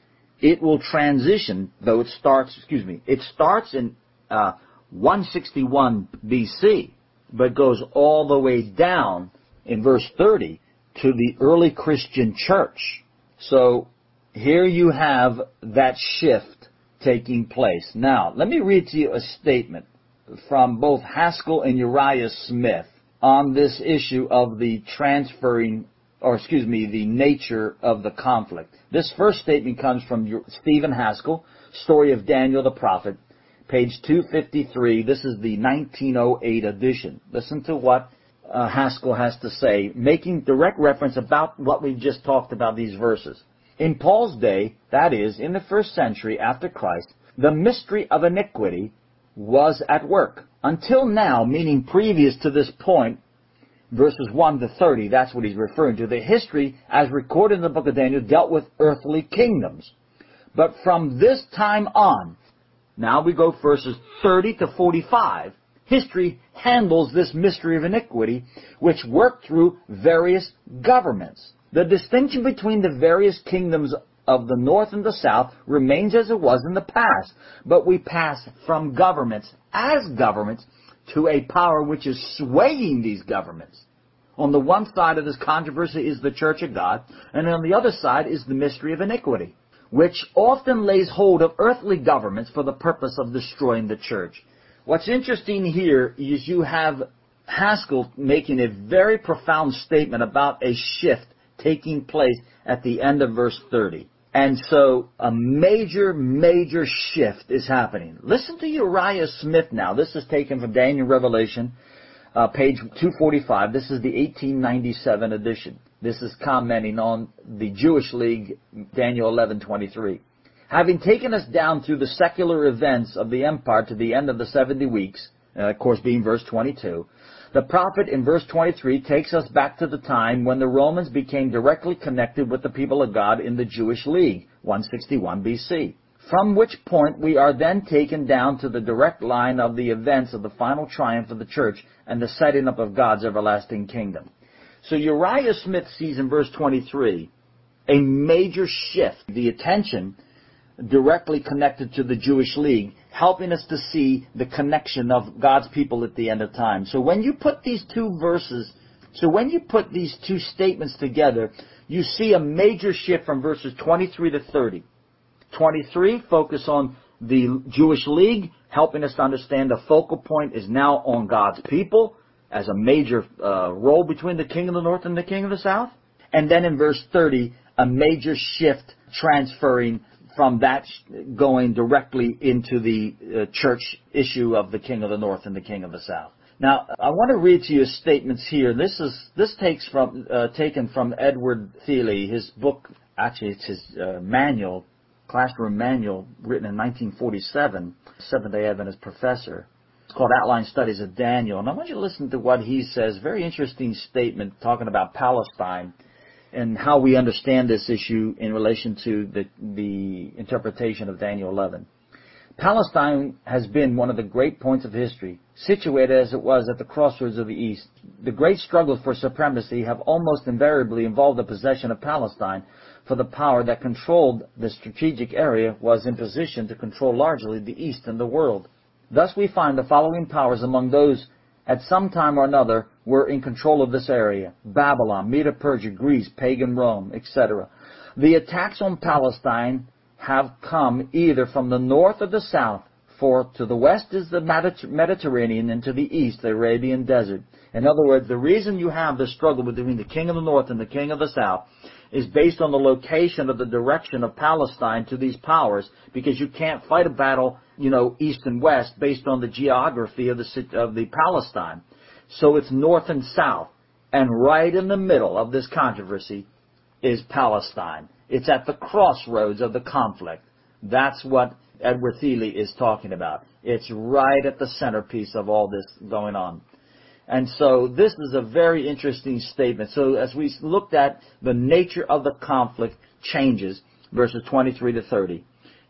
It will transition, though it starts, excuse me, it starts in uh, one sixty-one B C, but goes all the way down in verse thirty to the early Christian church. So here you have that shift taking place. Now, let me read to you a statement from both Haskell and Uriah Smith on this issue of the transferring, or excuse me, the nature of the conflict. This first statement comes from Stephen Haskell, Story of Daniel the Prophet, page two fifty-three. This is the nineteen oh eight edition. Listen to what uh, Haskell has to say, making direct reference about what we just talked about, these verses. In Paul's day, that is, in the first century after Christ, the mystery of iniquity was at work. Until now, meaning previous to this point, verses one to thirty, that's what he's referring to. The history, as recorded in the book of Daniel, dealt with earthly kingdoms. But from this time on, now we go verses thirty to forty-five, history handles this mystery of iniquity, which worked through various governments. The distinction between the various kingdoms of the north and the south remains as it was in the past, but we pass from governments as governments to a power which is swaying these governments. On the one side of this controversy is the Church of God, and on the other side is the mystery of iniquity, which often lays hold of earthly governments for the purpose of destroying the church. What's interesting here is you have Haskell making a very profound statement about a shift taking place at the end of verse thirty. And so a major, major shift is happening. Listen to Uriah Smith now. This is taken from Daniel Revelation, uh, page two forty-five. This is the eighteen ninety-seven edition. This is commenting on the Jewish League, Daniel eleven twenty-three. Having taken us down through the secular events of the empire to the end of the seventy weeks, uh, of course being verse twenty-two, the prophet in verse twenty-three takes us back to the time when the Romans became directly connected with the people of God in the Jewish League, one sixty-one B C. From which point we are then taken down to the direct line of the events of the final triumph of the church and the setting up of God's everlasting kingdom. So Uriah Smith sees in verse twenty-three a major shift, the attention directly connected to the Jewish League, helping us to see the connection of God's people at the end of time. So when you put these two verses, so when you put these two statements together, you see a major shift from verses twenty-three to thirty. twenty-three, focus on the Jewish League, helping us to understand the focal point is now on God's people as a major uh, role between the king of the north and the king of the south. And then in verse thirty, a major shift transferring from that going directly into the uh, church issue of the king of the north and the king of the south. Now, I want to read to you statements here. This is this takes from uh, taken from Edward Thiele, his book. Actually, it's his uh, manual, classroom manual, written in nineteen forty-seven. Seventh-day Adventist professor. It's called Outline Studies of Daniel. And I want you to listen to what he says. Very interesting statement talking about Palestine and how we understand this issue in relation to the, the interpretation of Daniel eleven. Palestine has been one of the great points of history, situated as it was at the crossroads of the East. The great struggles for supremacy have almost invariably involved the possession of Palestine, for the power that controlled the strategic area was in position to control largely the East and the world. Thus we find the following powers among those at some time or another were in control of this area: Babylon, Medo-Persia, Greece, pagan Rome, et cetera. The attacks on Palestine have come either from the north or the south, for to the west is the Mediterranean and to the east the Arabian desert. In other words, the reason you have the struggle between the king of the north and the king of the south is based on the location of the direction of Palestine to these powers, because you can't fight a battle, you know, east and west based on the geography of the of the Palestine. So it's north and south, and right in the middle of this controversy is Palestine. It's at the crossroads of the conflict. That's what Edward Thiele is talking about. It's right at the centerpiece of all this going on. And so this is a very interesting statement. So as we looked at the nature of the conflict changes, verses twenty-three to thirty.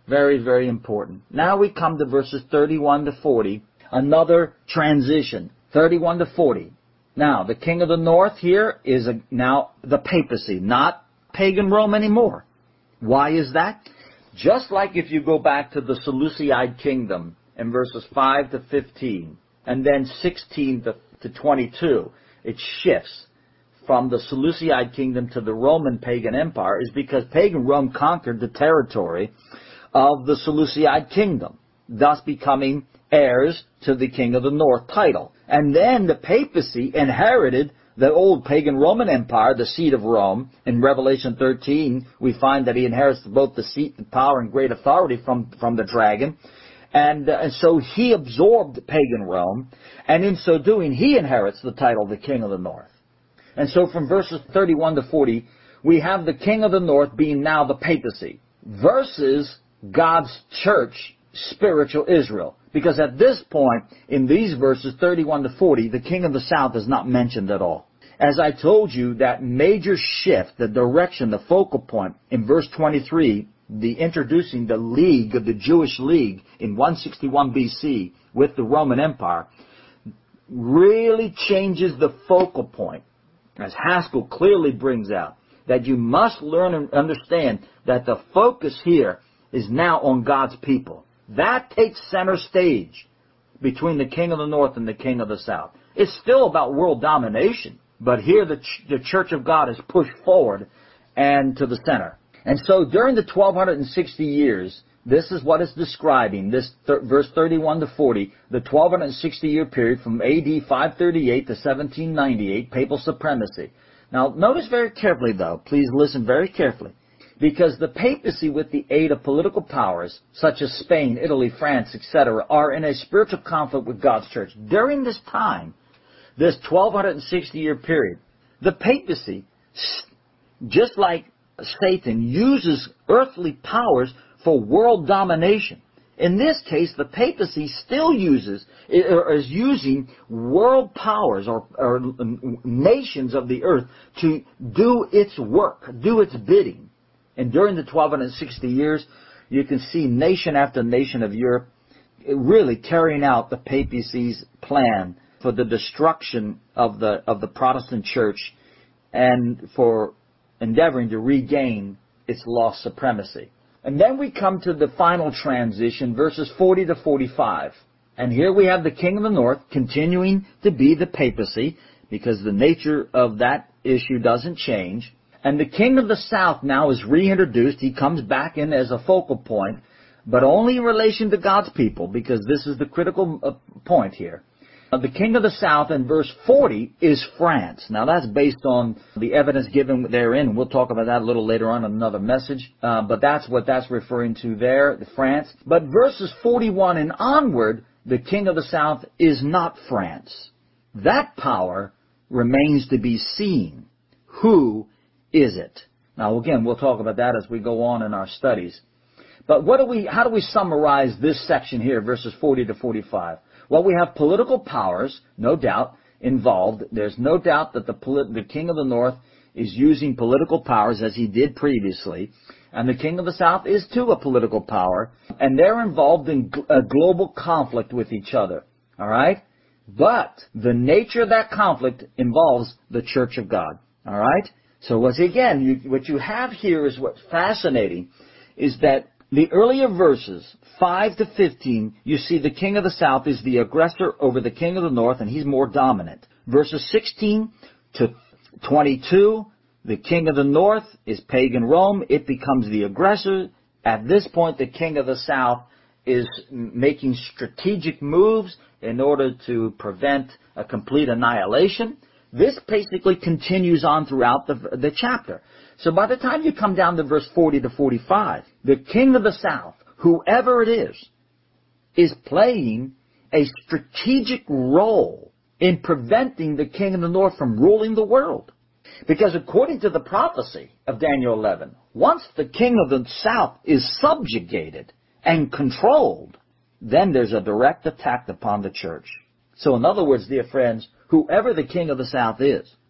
Very, very important. Now we come to verses thirty-one to forty, another transition, thirty-one to forty. Now, the king of the north here is a, now the papacy, not pagan Rome anymore. Why is that? Just like if you go back to the Seleucid kingdom in verses five to fifteen, and then sixteen to twenty-two, it shifts from the Seleucid kingdom to the Roman pagan empire, is because pagan Rome conquered the territory of the Seleucid kingdom, thus becoming heirs to the king of the north title. And then the papacy inherited the old pagan Roman empire, the seat of Rome. In Revelation thirteen, we find that he inherits both the seat, the power, and great authority from, from the dragon. And, uh, and so he absorbed pagan Rome, and in so doing, he inherits the title of the king of the north. And so from verses thirty-one to forty, we have the king of the north being now the papacy versus God's church, spiritual Israel. Because at this point, in these verses thirty-one to forty, the king of the south is not mentioned at all. As I told you, that major shift, the direction, the focal point, in verse twenty-three, the introducing the league of the Jewish League in one sixty-one B C with the Roman Empire, really changes the focal point. As Haskell clearly brings out, that you must learn and understand that the focus here is now on God's people. That takes center stage between the king of the north and the king of the south. It's still about world domination, but here the, ch- the church of God is pushed forward and to the center. And so during the twelve sixty years, this is what it's describing, this th- verse thirty-one to forty, the twelve sixty year period from A D five thirty-eight to seventeen ninety-eight, papal supremacy. Now notice very carefully though, please listen very carefully. Because the papacy, with the aid of political powers, such as Spain, Italy, France, et cetera, are in a spiritual conflict with God's church. During this time, this twelve sixty year period, the papacy, just like Satan, uses earthly powers for world domination. In this case, the papacy still uses, is using world powers or, or nations of the earth to do its work, do its bidding. And during the twelve sixty years, you can see nation after nation of Europe really carrying out the papacy's plan for the destruction of the of the Protestant church and for endeavoring to regain its lost supremacy. And then we come to the final transition, verses forty to forty-five. And here we have the king of the north continuing to be the papacy, because the nature of that issue doesn't change. And the king of the south now is reintroduced. He comes back in as a focal point, but only in relation to God's people, because this is the critical uh, point here. Uh, the king of the south in verse forty is France. Now that's based on the evidence given therein. We'll talk about that a little later on in another message. Uh, but that's what that's referring to there, the France. But verses forty-one and onward, the king of the south is not France. That power remains to be seen. Who is it? Now again, we'll talk about that as we go on in our studies. But what do we, how do we summarize this section here, verses forty to forty-five? Well, we have political powers, no doubt, involved. There's no doubt that the, polit- the king of the north is using political powers as he did previously. And the king of the south is too a political power. And they're involved in gl- a global conflict with each other. All right? But the nature of that conflict involves the church of God. All right? So once again, you, what you have here is what's fascinating, is that the earlier verses, five to fifteen, you see the king of the south is the aggressor over the king of the north, and he's more dominant. Verses sixteen to twenty-two, the king of the north is pagan Rome. It becomes the aggressor. At this point, the king of the south is making strategic moves in order to prevent a complete annihilation. This basically continues on throughout the, the chapter. So by the time you come down to verse forty to forty-five, the king of the south, whoever it is, is playing a strategic role in preventing the king of the north from ruling the world. Because according to the prophecy of Daniel eleven, once the king of the south is subjugated and controlled, then there's a direct attack upon the church. So in other words, dear friends, whoever the king of the south is,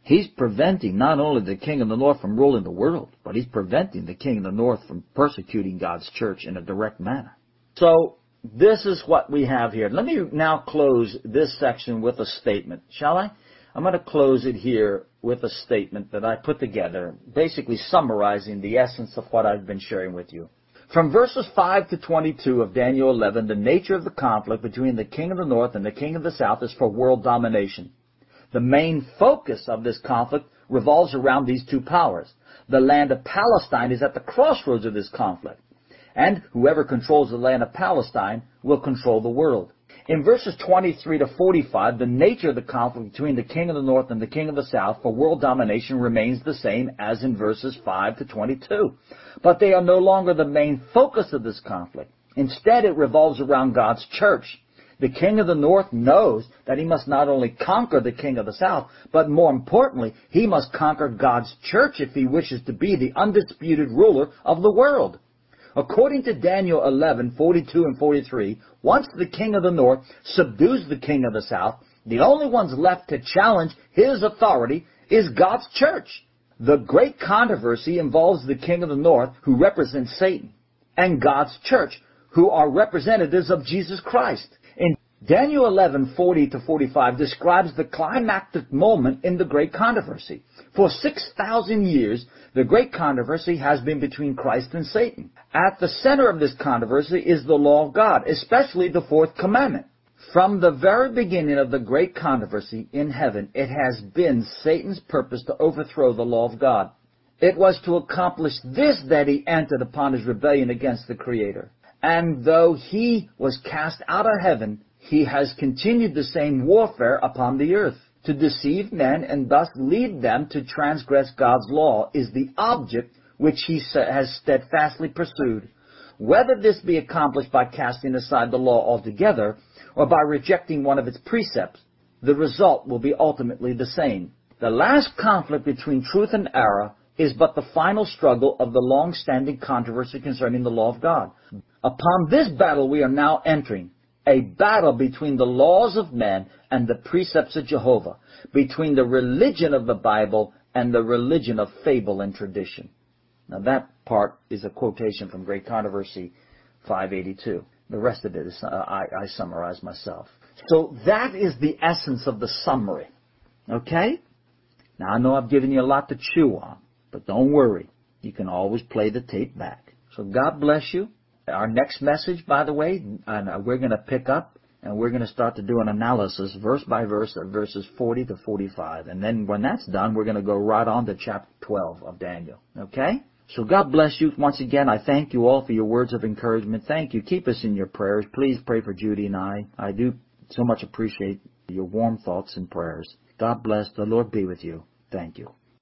He's preventing not only the king of the north from ruling the world, but he's preventing the king of the north from persecuting God's church in a direct manner. So, this is what we have here. Let me now close this section with a statement, shall I? I'm going to close it here with a statement that I put together, basically summarizing the essence of what I've been sharing with you. From verses five to twenty-two of Daniel eleven, the nature of the conflict between the king of the north and the king of the south is for world domination. The main focus of this conflict revolves around these two powers. The land of Palestine is at the crossroads of this conflict, and whoever controls the land of Palestine will control the world. In verses twenty-three to forty-five, the nature of the conflict between the king of the north and the king of the south for world domination remains the same as in verses five to twenty-two. But they are no longer the main focus of this conflict. Instead, it revolves around God's church. The king of the north knows that he must not only conquer the king of the south, but more importantly, he must conquer God's church if he wishes to be the undisputed ruler of the world. According to Daniel eleven, forty-two and forty-three, once the king of the north subdues the king of the south, the only ones left to challenge his authority is God's church. The great controversy involves the king of the north, who represents Satan, and God's church, who are representatives of Jesus Christ. In Daniel eleven, forty to forty-five describes the climactic moment in the great controversy. For six thousand years, the great controversy has been between Christ and Satan. At the center of this controversy is the law of God, especially the fourth commandment. From the very beginning of the great controversy in heaven, it has been Satan's purpose to overthrow the law of God. It was to accomplish this that he entered upon his rebellion against the Creator. And though he was cast out of heaven, he has continued the same warfare upon the earth. To deceive men and thus lead them to transgress God's law is the object which he has steadfastly pursued. Whether this be accomplished by casting aside the law altogether or by rejecting one of its precepts, the result will be ultimately the same. The last conflict between truth and error is but the final struggle of the long-standing controversy concerning the law of God. Upon this battle we are now entering, a battle between the laws of men and the precepts of Jehovah, between the religion of the Bible and the religion of fable and tradition. Now that part is a quotation from Great Controversy five eighty-two. The rest of it is, uh, I, I summarize myself. So that is the essence of the summary. Okay? Now I know I've given you a lot to chew on, but don't worry. You can always play the tape back. So God bless you. Our next message, by the way, and we're going to pick up and we're going to start to do an analysis verse by verse of verses forty to forty-five. And then when that's done, we're going to go right on to chapter twelve of Daniel. Okay? So God bless you. Once again, I thank you all for your words of encouragement. Thank you. Keep us in your prayers. Please pray for Judy and I. I do so much appreciate your warm thoughts and prayers. God bless. The Lord be with you. Thank you.